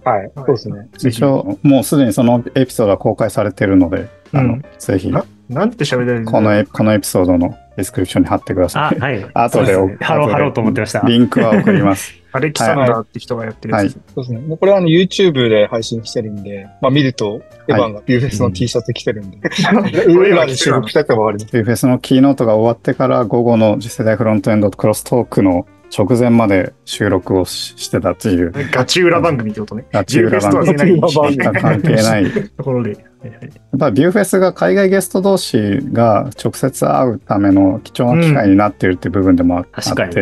はい。そうですね。 一応、もうすでにそのエピソードは公開されてるので、ぜひ、 なんて喋れるこのエピソードのディスクリプションに貼ってください。 はい。 後で貼ろうと思ってました。 リンクは送ります。 アレキサンダーって人がやってるやつ。 そうですね。もうこれはYouTube で配信してるんで、見ると、エヴァンがビューフェスの T シャツ着てるんで、裏で収録したってもわかります。 ビューフェスのキーノートが終わってから午後の次世代フロントエンドクロストークの直前まで収録をしてたっていう。 ガチ裏番組ってことね。 ガチ裏番組。関係ない。 ところで。 やっぱりビューフェスが海外ゲスト同士が直接会うための貴重な機会になっているっていう部分でもあって、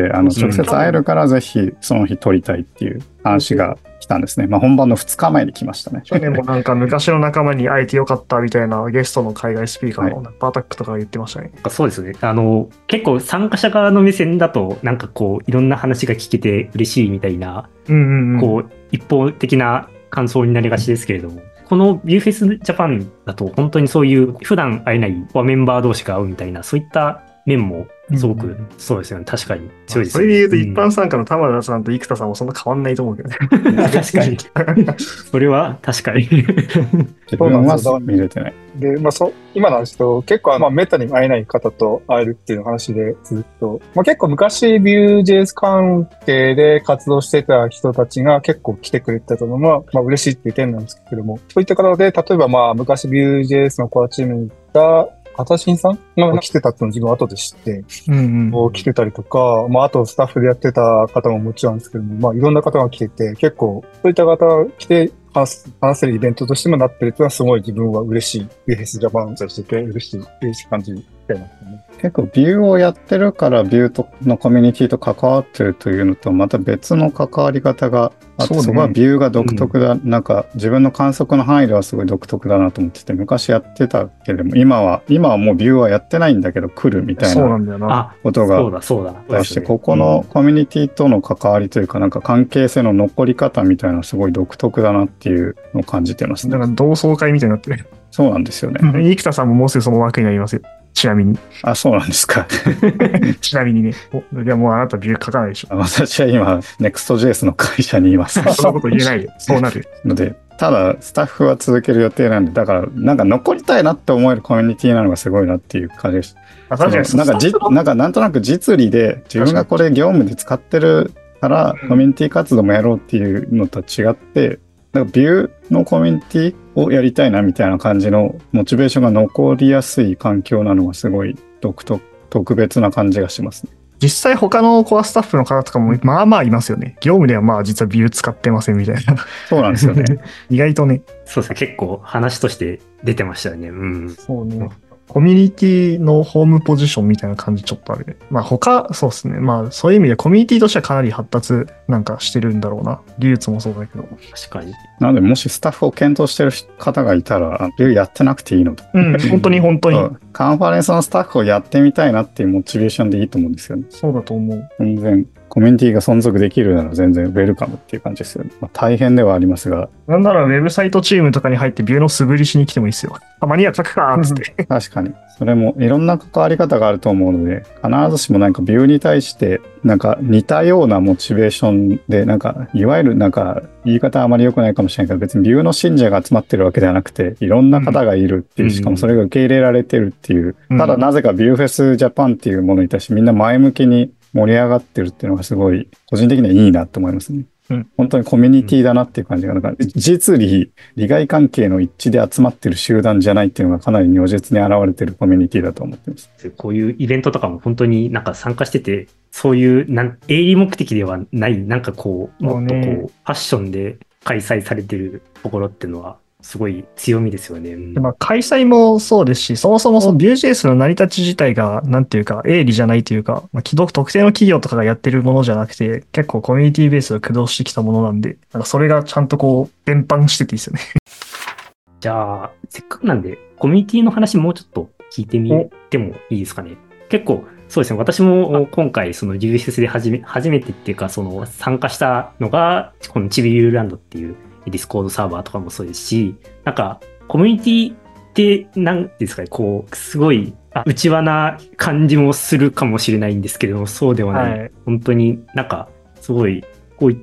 直接会えるからぜひその日撮りたいっていう話が来たんですね。本番の2日前に来ましたね。 去年もなんか昔の仲間に会えてよかったみたいなゲストの海外スピーカーのバータックとか言ってましたね。 そうですね。結構参加者側の目線だとなんかこういろんな話が聞けて嬉しいみたいな、こう一方的な感想になりがちですけれども、このビューフェスジャパンだと本当にそういう普段会えないメンバー同士が会うみたいな、そういった面もすごく、そうですよね。確かに強いですね。 それで言うと一般参加の玉田さんと生田さんもそんな変わんないと思うけどね。 確かに。それは確かに。 自分は見れてない。 で、今の話と結構めったに会えない方と会えるっていう話で続くと、結構昔 Vue.js 関係で活動してた人たちが結構来てくれてたのも、嬉しいっていう点なんですけれども、そういった方で、例えば昔 Vue.js のコアチームにいた片新さんが来てたっていうのを自分は後で知って、来てたりとか、あとスタッフでやってた方ももちろんですけども、いろんな方が来てて、結構そういった方が来て話せるイベントとしてもなってるっていうのはすごい自分は嬉しい。ビューフェスジャパンとしてて嬉しい感じみたいな、 結構ビューをやってるからビューのコミュニティと関わってるというのとまた別の関わり方があって、そこはビューが独特だ、なんか自分の観測の範囲ではすごい独特だなと思ってて、昔やってたけれども今はもうビューはやってないんだけど来るみたいなことが対して、ここのコミュニティとの関わりというかなんか関係性の残り方みたいなのすごい独特だなっていうのを感じてますね。 だから同窓会みたいになってる。 そうなんですよね。 生田さんももうすぐその枠になりますよ。ちなみに。 あ、そうなんですか。 ちなみにね。いや、もうあなたビュー書かないでしょ。 私は今、Next.js の会社にいます。 そんなこと言えないよ。そうなる。 ので、ただ、スタッフは続ける予定なんで、だから、なんか残りたいなって思えるコミュニティなのがすごいなっていう感じです。なんとなく実利で、自分がこれ業務で使ってるから、コミュニティ活動もやろうっていうのとは違って、なんかビューのコミュニティをやりたいなみたいな感じのモチベーションが残りやすい環境なのがすごい特別な感じがしますね。 実際他のコアスタッフの方とかもいますよね。業務では実はビュー使ってませんみたいな。 そうなんですよね。 意外とね。 そうですね。結構話として出てましたよね。 そうね。コミュニティのホームポジションみたいな感じちょっとある。そうですね。そういう意味でコミュニティとしてはかなり発達なんかしてるんだろうな。技術もそうだけど。 確かに。 なので、もしスタッフを検討してる方がいたら、ビューやってなくていいので。 本当に。 カンファレンスのスタッフをやってみたいなっていうモチベーションでいいと思うんですよね。 そうだと思う。 全然。コミュニティが存続できるなら全然ウェルカムっていう感じですよね。大変ではありますが。 なんならウェブサイトチームとかに入ってビューの素振りしに来てもいいですよ。たまには書くかーっつって。 確かに。それもいろんな関わり方があると思うので、必ずしもなんかビューに対してなんか似たようなモチベーションで、なんかいわゆるなんか言い方はあまり良くないかもしれないけど、別にビューの信者が集まってるわけではなくて、いろんな方がいるっていう、しかもそれが受け入れられてるっていう、ただなぜかビューフェスジャパンっていうものに対してみんな前向きに盛り上がってるっていうのがすごい個人的にはいいなと思いますね。本当にコミュニティだなっていう感じが、なんか実利害関係の一致で集まってる集団じゃないっていうのがかなり如実に現れてるコミュニティだと思ってます。 こういうイベントとかも本当になんか参加してて、そういう営利目的ではない、なんかこうもっとこうファッションで開催されてるところっていうのはすごい強みですよね。 開催もそうですし、そもそもその Vue.js の成り立ち自体が、なんていうか、営利じゃないというか、特定の企業とかがやってるものじゃなくて、結構コミュニティベースを駆動してきたものなんで、なんかそれがちゃんとこう、伝播してていいですよね。 じゃあ、せっかくなんで、コミュニティの話もうちょっと聞いてみてもいいですかね。結構、そうですね。私も今回、その Vue.js で初めてっていうか、その参加したのが、このチビユーランドっていう、ディスコードサーバーとかもそうですし、なんか、コミュニティって何ですかね、こう、すごい、内輪な感じもするかもしれないんですけれども、そうではない。本当になんか、すごい、こういった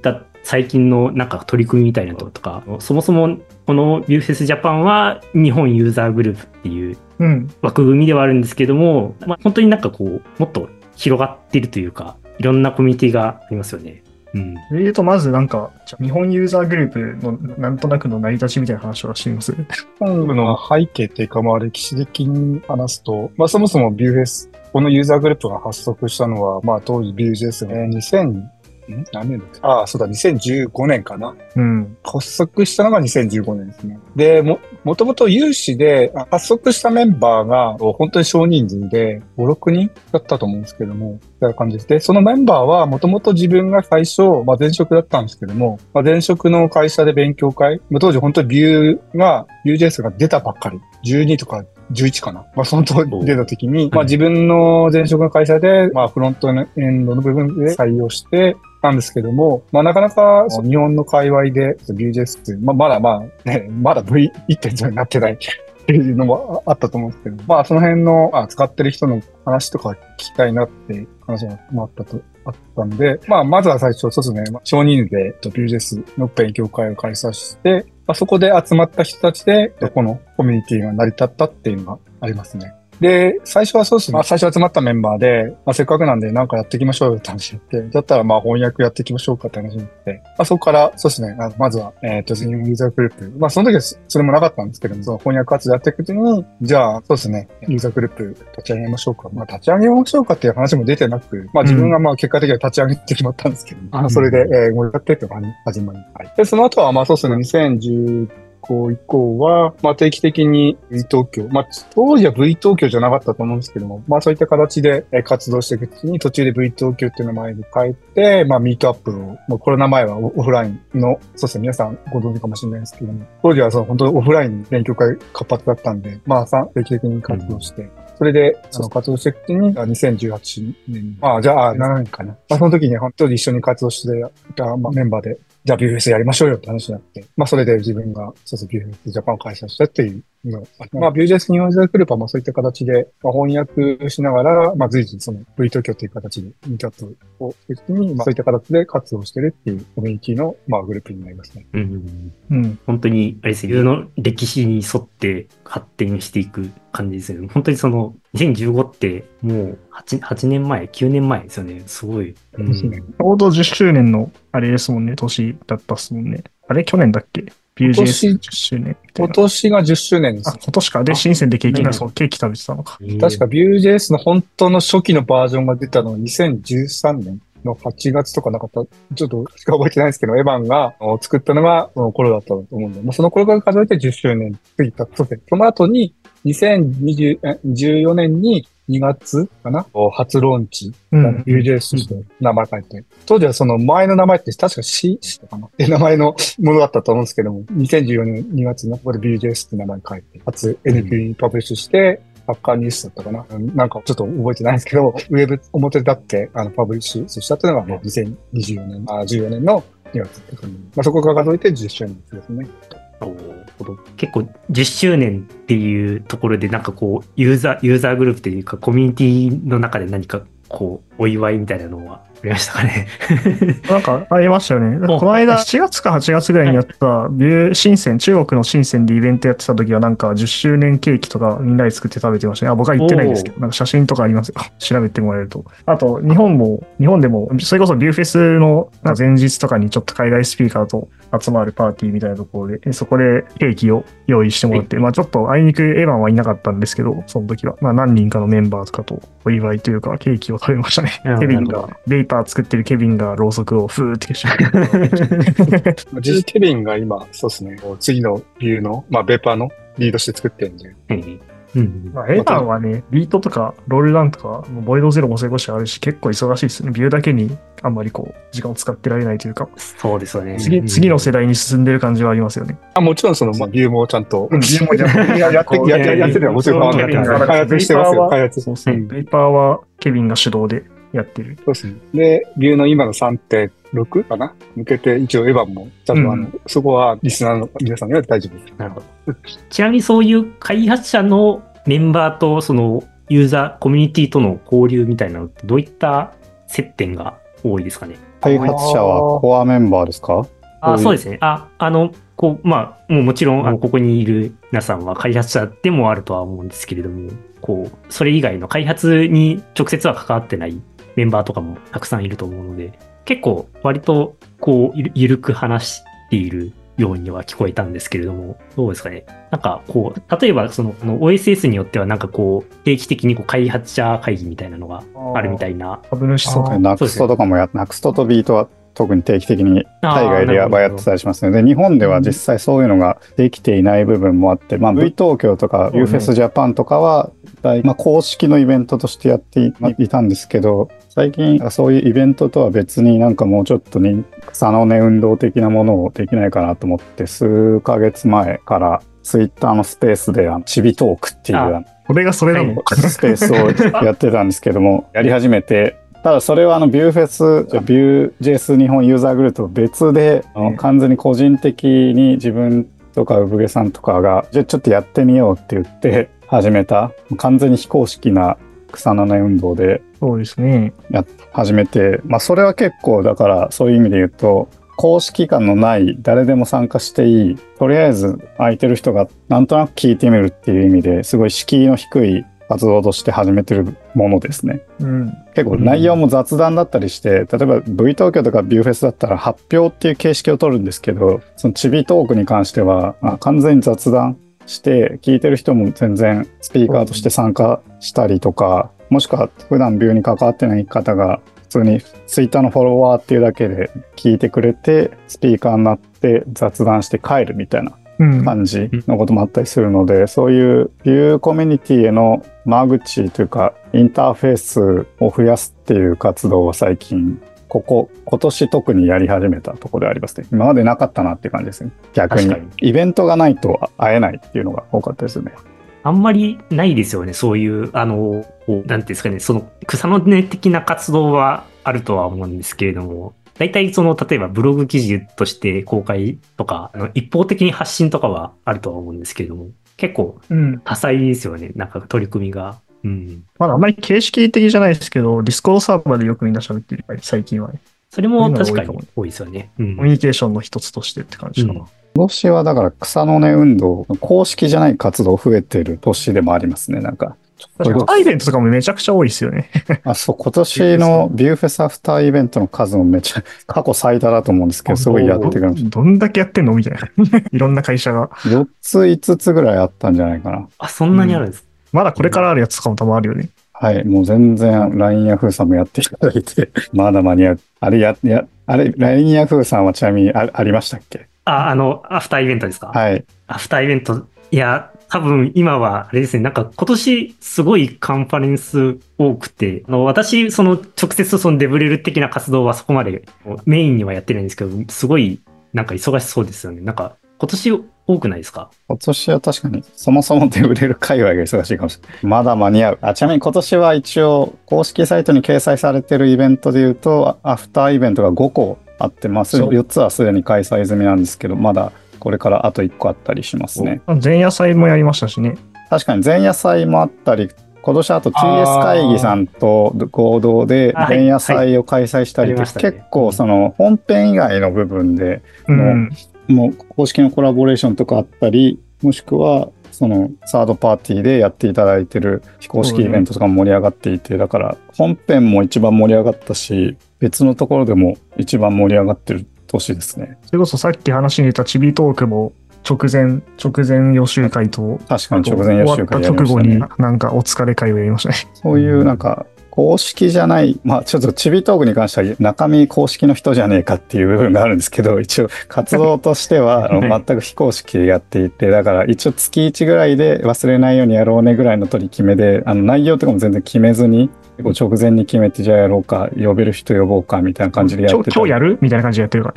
最近のなんか取り組みみたいなのとか、そもそもこのビューフェスジャパンは日本ユーザーグループっていう枠組みではあるんですけども、本当になんかこう、もっと広がってるというか、いろんなコミュニティがありますよね。 それ言うと、まずなんか、日本ユーザーグループのなんとなくの成り立ちみたいな話をしてみます。 日本の背景っていうか、歴史的に話すと、そもそもビューフェス、このユーザーグループが発足したのは、当時 Vue.js が何年だっけ？そうだ、2015年かな。発足したのが2015年ですね。で、もともと有志で、発足したメンバーが、本当に少人数で、5、6人だったと思うんですけども、そういう感じです。で、そのメンバーは、もともと自分が最初、前職だったんですけども、前職の会社で勉強会、当時本当にVue.js が出たばっかり、12とか、11かな。その当時出た時に、自分の前職の会社で、フロントエンドの部分で採用してたんですけども、なかなか日本の界隈で Vue.js って、まだ V1.0 になってないっていうのもあったと思うんですけど、その辺の使ってる人の話とか聞きたいなって話があったんで、まずは最初、そうですね、少人数で Vue.js の勉強会を開催して、そこで集まった人たちで、このコミュニティが成り立ったっていうのがありますね。で、最初はそうですね。最初集まったメンバーで、せっかくなんでなんかやっていきましょうよって話になって、だったら翻訳やっていきましょうかって話になって、そこからそうですね。まずは、日本ユーザーグループ。その時はそれもなかったんですけども、その翻訳活動やっていくときに、じゃあ、そうですね。ユーザーグループ立ち上げましょうか。立ち上げましょうかっていう話も出てなく、自分が結果的には立ち上げてしまったんですけど、それで、もうやってっていうのが始まり。で、その後はそうですね。2010以降は、定期的に V 東京、当時は V 東京じゃなかったと思うんですけども、そういった形で活動していくうちに、途中で V 東京っていう名前に変えて、ミートアップを、コロナ前はオフラインの、そうですね、皆さんご存知かもしれないですけども、当時は本当にオフライン勉強会活発だったんで、定期的に活動して、それで、活動していくうちに、2018年、7年かな。その時に本当に一緒に活動していたメンバーで、じゃあ Vue.js やりましょうよって話になって、それで自分が、Vue.js ジャパンを開催したっていうのが、Vue.js 日本ユーザーグループはそういった形で、翻訳しながら、随時V 東京っていう形でミートアップをしていくときに、そういった形で活動してるっていうコミュニティの、グループになりますね。 本当に、あれですね、Vueの歴史に沿って発展していく感じですよね。本当に2015ってもう8年前、9年前ですよね。すごい。 ちょうど10周年のあれですもんね、年だったっすもんね。あれ去年だっけ？ Vue.js 10周年。 今年が10周年です。 今年か。で、深センでケーキ食べてたのか。 確か Vue.js の本当の初期のバージョンが出たのは2013年の8月とかなかった。ちょっとしか覚えてないですけど、エヴァンが作ったのがその頃だったと思うんで、その頃から数えて10周年過ぎたことで、その後に2014年に2月かな初ローンチ。Vue.js として名前変えて。当時はその前の名前って確か C かなって名前のものだったと思うんですけども、2014年2月のここで Vue.js って名前変えて、初 NP パブリッシュして、サッカーニュースだったかななんかちょっと覚えてないんですけど、ウェブ表立ってパブリッシュしたっていうのが2024年、14年の2月って感じ。そこから数えて10周年ですね。 結構10周年っていうところでなんかこうユーザーグループというかコミュニティの中で何かこうお祝いみたいなのはありましたかね。 なんかありましたよね。この間7月か8月ぐらいにやった深セン、中国の深センでイベントやってた時はなんか10周年ケーキとかみんなで作って食べてましたね。僕は行ってないですけど、なんか写真とかありますよ。調べてもらえると。あと日本でもそれこそビューフェスの前日とかにちょっと海外スピーカーと集まるパーティーみたいなところで、そこでケーキを用意してもらって、ちょっとあいにくエヴァンはいなかったんですけど、その時は何人かのメンバーとかとお祝いというかケーキを食べましたね。ケビンがベイパー作ってるケビンがろうそくをフーって消して実ケビンが今そうですね、次のビューのベーパーのリードして作ってるんで、 エヴァンはね、ビートとかロールダウンとか、ボイドゼロもそれこそあるし、結構忙しいですよね。ビューだけにあんまり時間を使ってられないというか。 そうですよね。 次の世代に進んでる感じはありますよね。 もちろんビューもちゃんと。 ビューもやってるよ。もちろん。開発してますよ。開発。そうですね。ベイパーはケビンが主導でやってる。 そうですね。で、ビューの今の 3.6 かな向けて、一応エヴァンも、ちゃんとそこはリスナーの皆さんには大丈夫です。 なるほど。ちなみにそういう開発者のメンバーとそのユーザー、コミュニティとの交流みたいなのってどういった接点が多いですかね？ 開発者はコアメンバーですか？ そうですね。もちろん、ここにいる皆さんは開発者でもあるとは思うんですけれども、それ以外の開発に直接は関わってないメンバーとかもたくさんいると思うので、結構割と、ゆるく話しているようには聞こえたんですけれども、どうですかね。例えばOSS によっては定期的に開発者会議みたいなのがあるみたいな。 株主総会。 ナクストとかもナクストとビートは特に定期的に海外でやってたりしますので、日本では実際そういうのができていない部分もあって、V 東京とか UFES Japan とかは、公式のイベントとしてやっていたんですけど、最近そういうイベントとは別にもうちょっと草の根運動的なものをできないかなと思って、数ヶ月前からツイッターのスペースでチビトークっていうこれがそれなのスペースをやってたんですけども、やり始めて、ただそれはビューフェス、ビュー JS 日本ユーザーグループと別で、完全に個人的に自分とか産毛さんとかが、じゃあちょっとやってみようって言って始めた、完全に非公式な草の根運動で、 そうですね。 始めて、それは結構だからそういう意味で言うと、公式感のない誰でも参加していい、とりあえず空いてる人がなんとなく聞いてみるっていう意味ですごい敷居の低い活動として始めてるものですね。結構内容も雑談だったりして、例えば V 東京とかビューフェスだったら発表っていう形式を取るんですけど、そのチビトークに関しては完全に雑談して聞いてる人も全然スピーカーとして参加したりとか、もしくは普段ビューに関わってない方が普通にツイッターのフォロワーっていうだけで聞いてくれてスピーカーになって雑談して帰るみたいな感じのこともあったりするので、そういうビューコミュニティへの間口というかインターフェースを増やすっていう活動を最近今年特にやり始めたところでありますね。今までなかったなっていう感じですね。逆にイベントがないと会えないっていうのが多かったですよね。 あんまりないですよね。そういうなんていうんですかね、その草の根的な活動はあるとは思うんですけれども、大体例えばブログ記事として公開とか、一方的に発信とかはあるとは思うんですけれども、結構多彩ですよね。取り組みが。 まだあんまり形式的じゃないですけど、ディスコードサーバーでよくみんな喋ってる、最近はね。 それも確かに多いですよね。 コミュニケーションの一つとしてって感じかな。 今年はだから草の根運動、公式じゃない活動増えてる年でもありますね、 確かにイベントとかもめちゃくちゃ多いですよね。 そう、今年のビューフェスアフターイベントの数もめちゃ過去最多だと思うんですけど、すごいやってくれました。 どんだけやってんのみたいな。いろんな会社が。 4つ、5つぐらいあったんじゃないかな。 そんなにあるんですか？ まだこれからあるやつとかも多分あるよね。 はい、もう全然 LINE ヤフーさんもやっていただいて、まだ間に合う。あれ、LINE ヤフーさんはちなみにありましたっけ？ アフターイベントですか？ はい。 アフターイベント、いや、多分今はあれですね、今年すごいカンファレンス多くて、私、直接デブレル的な活動はそこまでメインにはやってないんですけど、すごい忙しそうですよね。今年多くないですか？ 今年は確かに、そもそもデブレル界隈が忙しいかもしれない。まだ間に合う。ちなみに今年は一応、公式サイトに掲載されているイベントで言うと、アフターイベントが5個あって、4つはすでに開催済みなんですけど、まだこれからあと1個あったりしますね。 前夜祭もやりましたしね。 確かに前夜祭もあったり、今年あと TS 会議さんと合同で前夜祭を開催したり、結構本編以外の部分でもう公式のコラボレーションとかあったり、もしくはサードパーティーでやっていただいてる非公式イベントとかも盛り上がっていて、だから本編も一番盛り上がったし、別のところでも一番盛り上がってる年ですね。 それこそさっき話に出たチビトークも直前予習会と、 確かに直前予習会やりましたね。 終わった直後にお疲れ会をやりましたね。 そういう公式じゃない、ちょっとチビトークに関しては中身公式の人じゃねえかっていう部分があるんですけど、一応活動としては全く非公式でやっていて、だから一応月1ぐらいで忘れないようにやろうねぐらいの取り決めで、内容とかも全然決めずに、結構直前に決めてじゃあやろうか、呼べる人呼ぼうかみたいな感じでやってた。 今日やるみたいな感じでやってるから、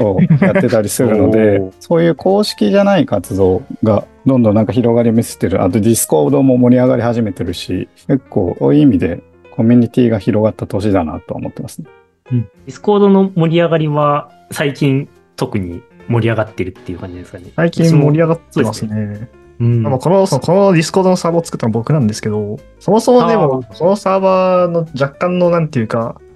やってたりするので、そういう公式じゃない活動がどんどん広がり見せてる。あとディスコードも盛り上がり始めてるし、結構そういう意味でコミュニティが広がった年だなと思ってますね。 ディスコードの盛り上がりは最近特に盛り上がってるっていう感じですかね。 最近盛り上がってますね。このディスコードのサーバーを作ったのは僕なんですけど、そもそもでもそのサーバーの若干のなんていうか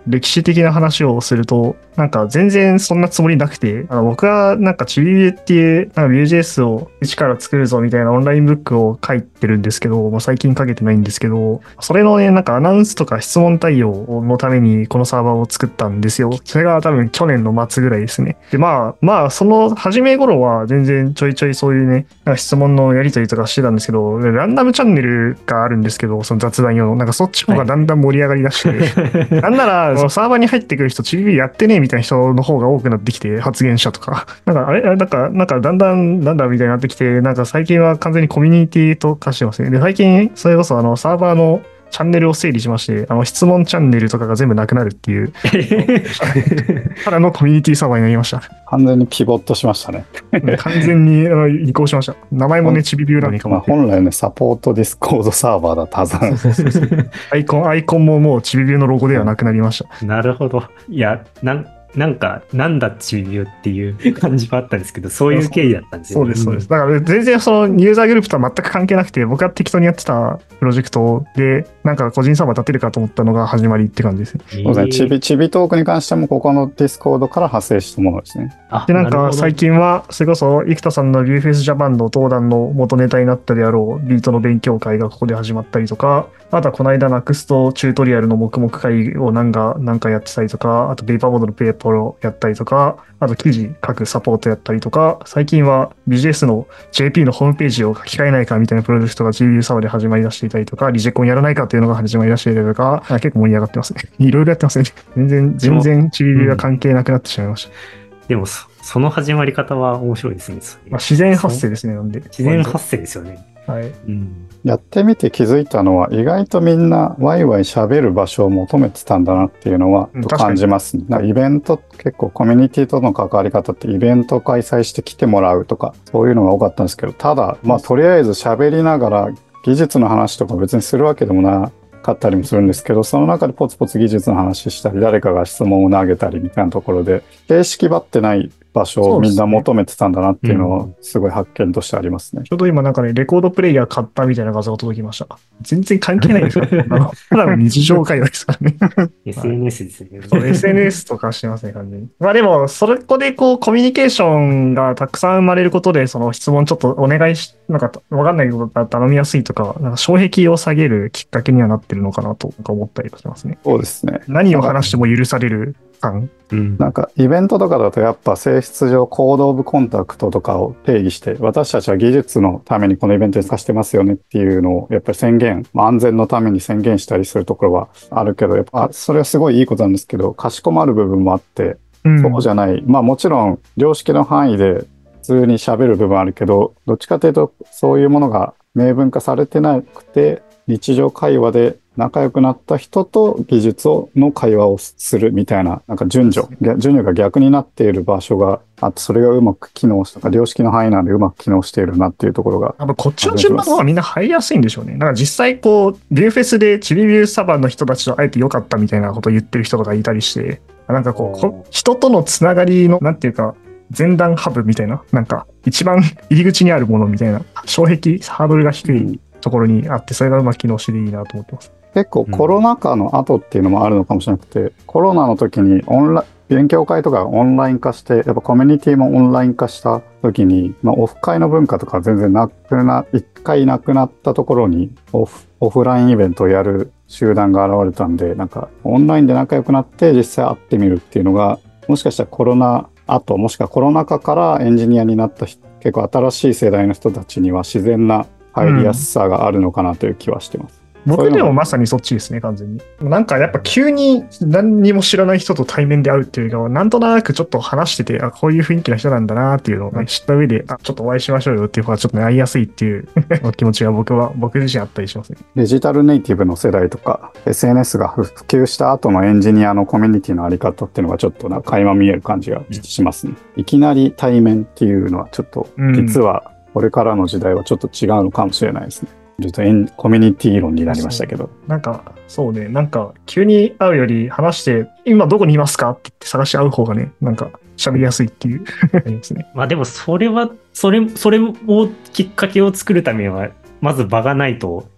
歴史的な話をすると、なんか全然そんなつもりなくて、僕はなんかチビビューっていう、なんか Vue.js を一から作るぞみたいなオンラインブックを書いてるんですけど、もう最近書けてないんですけど、それのね、なんかアナウンスとか質問対応のためにこのサーバーを作ったんですよ。それが多分去年の末ぐらいですね。で、まあ、その初め頃は全然ちょいちょいそういうね、なんか質問のやり取りとかしてたんですけど、ランダムチャンネルがあるんですけど、その雑談用の、なんかそっちの方がだんだん盛り上がりだして、なんなら、そのサーバーに入ってくる人、チビビやってねえみたいな人の方が多くなってきて、発言者とか。なんか、なんかだんだん、なんだみたいになってきて、なんか最近は完全にコミュニティと化してますね。で、最近、それこそサーバーのチャンネルを整理しまして、質問チャンネルとかが全部なくなるっていう、ただのコミュニティサーバーになりました。 完全にピボットしましたね。 完全に移行しました。名前もね、チビビューラに変わって。 本来ね、サポートディスコードサーバーだったはずなんです。 アイコンももうチビビューのロゴではなくなりました。 なるほど。いや、なんか、なんだチビビューっていう感じもあったんですけど、そういう経緯だったんですよね。 そうです。だから全然そのユーザーグループとは全く関係なくて、僕が適当にやってたプロジェクトで、なんか個人サーバー立てるかと思ったのが始まりって感じですね。 そうですね。チビトークに関しても、ここのディスコードから派生したものですね。 で、なんか最近は、それこそ、生田さんの Vuefest Japan の登壇の元ネタになったであろうビートの勉強会がここで始まったりとか、あとはこの間 NUXT チュートリアルの黙々会をなんかやってたりとか、あとペーパーボードのペーパーをやったりとか、あと記事書くサポートやったりとか、最近は Vue.js の JP のホームページを書き換えないかみたいなプロジェクトが GView サーバーで始まり出していたりとか、リジェコンやらないかっていうのが始まり出していたりとか、結構盛り上がってますね。いろいろやってますね。全然 GView が関係なくなってしまいました。 でもその始まり方は面白いですね。 自然発生ですね、なんで。 自然発生ですよね。 はい。 やってみて気づいたのは、意外とみんなワイワイ喋る場所を求めてたんだなっていうのは感じますね。なんかイベント、結構コミュニティとの関わり方ってイベント開催して来てもらうとか、そういうのが多かったんですけど、ただ、とりあえず喋りながら技術の話とか別にするわけでもなかったりもするんですけど、その中でポツポツ技術の話したり、誰かが質問を投げたりみたいなところで、形式ばってない場所をみんな求めてたんだなっていうのはすごい発見としてありますね。 ちょうど今なんかね、レコードプレイヤー買ったみたいな画像が届きました。全然関係ないですよ。ただの日常会話ですからね。 SNS ですね。 そう、SNS とかしてますね、完全に。まあでも、そこでこう、コミュニケーションがたくさん生まれることで、その質問ちょっとお願いし、なんかわかんないことだったら頼みやすいとか、なんか障壁を下げるきっかけにはなってるのかなと思ったりしますね。 そうですね。 何を話しても許される感。 なんかイベントとかだとやっぱ性質上コードオブコンタクトとかを定義して、私たちは技術のためにこのイベントに参加してますよねっていうのをやっぱり宣言、安全のために宣言したりするところはあるけど、やっぱそれはすごいいいことなんですけど、かしこまる部分もあって、そうじゃない。まあもちろん常識の範囲で普通に喋る部分あるけど、どっちかというとそういうものが明文化されてなくて、日常会話で仲良くなった人と技術の会話をするみたいな、なんか順序が逆になっている場所があって、それがうまく機能した、良識の範囲なんでうまく機能しているなっていうところが。 多分こっちの順番の方がみんな入りやすいんでしょうね。なんか実際こう、ビューフェスでチビビューサバンの人たちと会えてよかったみたいなことを言ってる人とかいたりして、なんかこう、人とのつながりの、なんていうか、前段ハブみたいな、なんか一番入り口にあるものみたいな、障壁、ハードルが低いところにあって、それがうまく機能していいなと思ってます。 結構コロナ禍の後っていうのもあるのかもしれなくて、コロナの時に勉強会とかオンライン化して、やっぱコミュニティもオンライン化した時に、オフ会の文化とか全然一回なくなったところにオフラインイベントをやる集団が現れたんで、なんかオンラインで仲良くなって実際会ってみるっていうのが、もしかしたらコロナ後、もしくはコロナ禍からエンジニアになった結構新しい世代の人たちには自然な入りやすさがあるのかなという気はしてます。 僕でもまさにそっちですね、完全に。なんかやっぱ急に何にも知らない人と対面で会うっていうよりかは、なんとなくちょっと話してて、こういう雰囲気の人なんだなっていうのを知った上で、ちょっとお会いしましょうよっていう方がちょっと会いやすいっていう気持ちが僕自身あったりしますね。 デジタルネイティブの世代とか、SNS が普及した後のエンジニアのコミュニティのあり方っていうのがちょっと垣間見える感じがしますね。いきなり対面っていうのはちょっと、実はこれからの時代はちょっと違うのかもしれないですね。ちょっとコミュニティ論になりましたけど。 なんか、そうね、なんか、急に会うより話して、今どこにいますかって言って探し合う方がね、なんか、喋りやすいっていう、ありますね。 まあでも、それをきっかけを作るためには、まず場がないと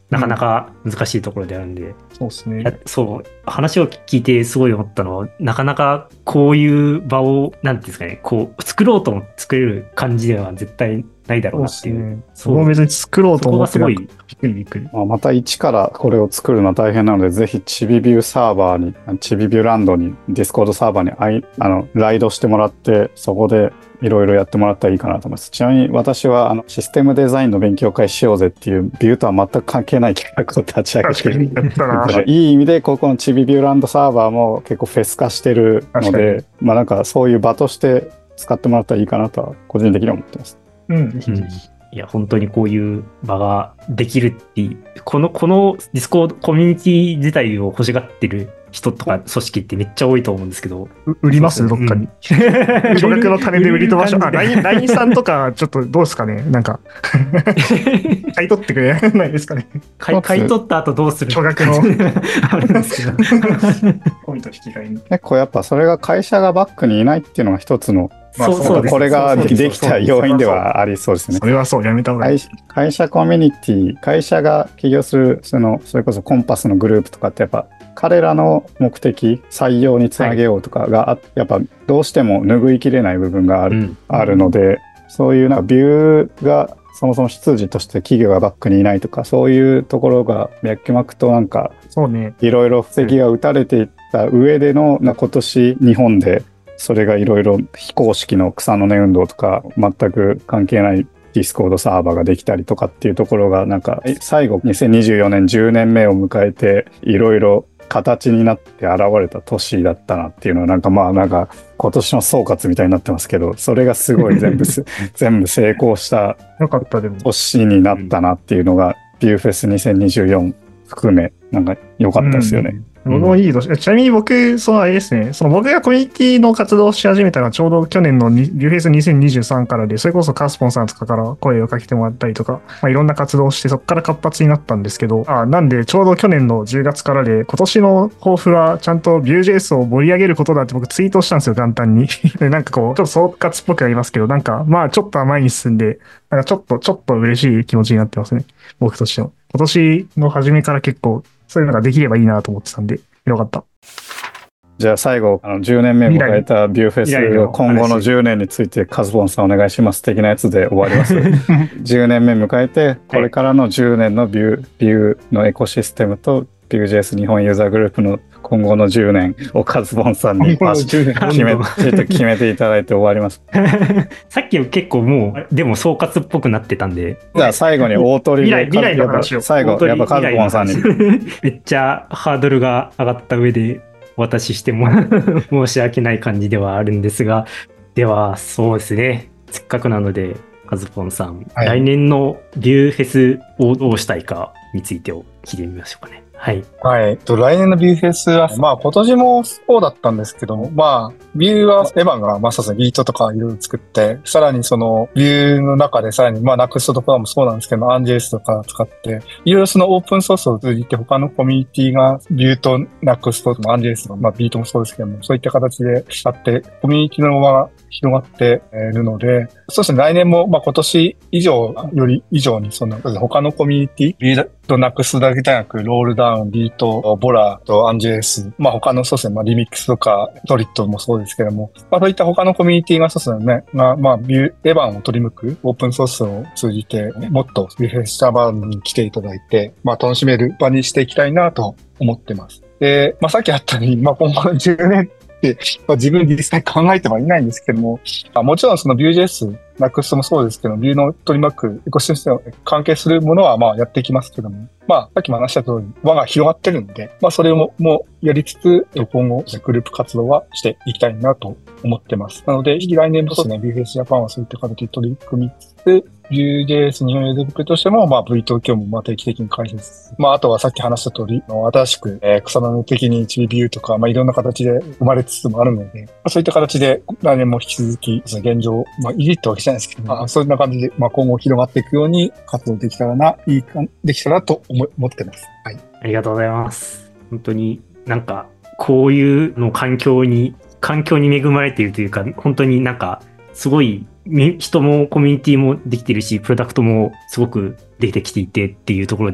なかなか難しいところであるんで、 そうですね。 そう、話を聞いてすごい思ったのは、なかなかこういう場を、なんていうんですかね、こう、作ろうとも作れる感じでは絶対ないだろうなっていう。 そこを別に作ろうと思って、 そこがすごい、 びっくりびっくり。 また一からこれを作るのは大変なので、ぜひチビビューサーバーに、チビビューランドに、ディスコードサーバーにライドしてもらって、そこでいろいろやってもらったらいいかなと思います。ちなみに私はシステムデザインの勉強会しようぜっていうビューとは全く関係ない企画を立ち上げて、いい意味でここのチビビューランドサーバーも結構フェス化してるので、まあなんかそういう場として使ってもらったらいいかなとは個人的には思ってます。 いや、本当にこういう場ができるっていう、このディスコードコミュニティ自体を欲しがってる人とか組織ってめっちゃ多いと思うんですけど。 売りますどっかに。巨額の種で売り飛ばしょ。LINE さんとかちょっとどうですかねなんか。買い取ってくれないですかね買い取った後どうする巨額の。あるんですけど。ポイント引き換えに。 結構やっぱそれが会社がバックにいないっていうのが一つの、これができた要因ではありそうですね。 それはそう、やめた方がいい。 会社コミュニティ、会社が起業する、それこそコンパスのグループとかってやっぱ、彼らの目的、採用につなげようとかが、やっぱどうしても拭いきれない部分があるので、そういうなんかビューがそもそも出自として企業がバックにいないとか、そういうところが脈々となんか、いろいろ布石が打たれていった上での、今年日本で、それがいろいろ非公式の草の根運動とか全く関係ないディスコードサーバーができたりとかっていうところがなんか最後2024年10年目を迎えていろいろ形になって現れた年だったなっていうのはなんか今年の総括みたいになってますけど、それがすごい全部成功した年になったなっていうのがビューフェス2024含めなんか良かったですよね。 僕もいい年。ちなみに僕、あれですね、僕がコミュニティの活動をし始めたのはちょうど去年のビューフェイス2023からで、それこそカスポンさんとかから声をかけてもらったりとか、いろんな活動をして、そこから活発になったんですけど、なんでちょうど去年の10月からで、今年の抱負はちゃんと Vue.js を盛り上げることだって僕ツイートしたんですよ、簡単に。で、なんかこう、ちょっと総括っぽくありますけど、なんか、ちょっと前に進んで、なんかちょっと嬉しい気持ちになってますね。僕としても。今年の初めから結構、そういうのができればいいなと思ってたんで、よかった。 じゃあ最後、10年目を迎えたビューフェス、今後の10年についてカズボンさんお願いします的なやつで終わります。10年目迎えて、これからの10年のビューのエコシステムと、Vue.js 日本ユーザーグループの今後の10年をカズボンさんに決めていただいて終わります。 さっき結構もう、でも総括っぽくなってたんで。 じゃあ最後に大鳥で。 未来の話を。 最後、やっぱカズボンさんに。 めっちゃハードルが上がった上でお渡ししても申し訳ない感じではあるんですが、ではそうですね。せっかくなので、カズボンさん、来年のビューフェスをどうしたいかについてを聞いてみましょうかね。はい。 はい。来年のビューフェスは、今年もそうだったんですけども、ビューはエヴァンが、そうですね、ビートとかいろいろ作って、さらにビューの中でさらに、ナクストとかもそうなんですけど、アンジェイスとか使って、いろいろそのオープンソースを通じて他のコミュニティがビューとナクストとかアンジェイスとか、ビートもそうですけども、そういった形であって、コミュニティの輪が広がっているので、そうですね、来年も、今年以上に、他のコミュニティ、ビューとナクストだけじゃなく、ロールダウン、ビート、ボラとアンジェイス、他のそうですね、リミックスとか、トリットもそうですけども、そういった他のコミュニティがそうですね、ビュー、エヴァンを取り向くオープンソースを通じて、もっとビューフェスタバーに来ていただいて、楽しめる場にしていきたいなと思ってます。で、さっきあったように、今後の10年って、自分実際考えてはいないんですけども、もちろんその Vue.js、Next もそうですけど、Vue の取り巻くエコシステムに関係するものはやっていきますけども、さっきも話した通り、輪が広がってるんで、それもやりつつ、今後、グループ活動はしていきたいなと思ってます。なので、来年もそうですね、Vue.js Japan はそういった形で取り組みつつ、Vue.js 日本ユーザーグループとしても、V 東京も定期的に開設。あとはさっき話した通り、新しく、草の根的に HBVue とか、いろんな形で生まれつつもあるので、そういった形で来年も引き続き、現状、いじったわけじゃないですけど、そういう感じで、今後広がっていくように活動できたらと思ってます。はい。 ありがとうございます。本当になんか、こういうの環境に恵まれているというか、本当になんか、すごい、人もコミュニティもできてるし、プロダクトもすごくできてきていてっていうところで、めっ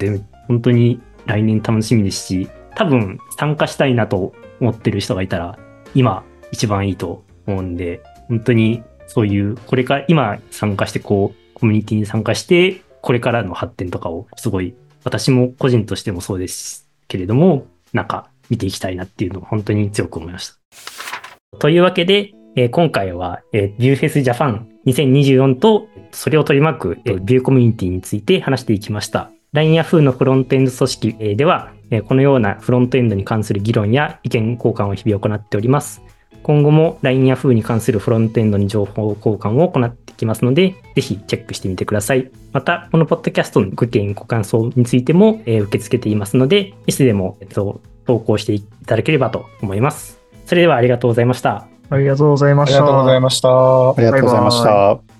本当に来年楽しみですし、多分参加したいなと思ってる人がいたら、今一番いいと思うんで、本当にそういう、これから今参加してコミュニティに参加して、これからの発展とかをすごい、私も個人としてもそうですけれども、見ていきたいなっていうのを本当に強く思いました。というわけで、今回は、Vuefest Japan 2024と、それを取り巻く、Vue コミュニティについて話していきました。LINE や Yahoo のフロントエンド組織、では、このようなフロントエンドに関する議論や意見交換を日々行っております。今後も LINE や Yahoo に関するフロントエンドに情報交換を行っていきますので、ぜひチェックしてみてください。また、このポッドキャストのご意見ご感想についても、受け付けていますので、いつでも、投稿していただければと思います。それではありがとうございました。 ありがとうございました。 ありがとうございました。 ありがとうございました。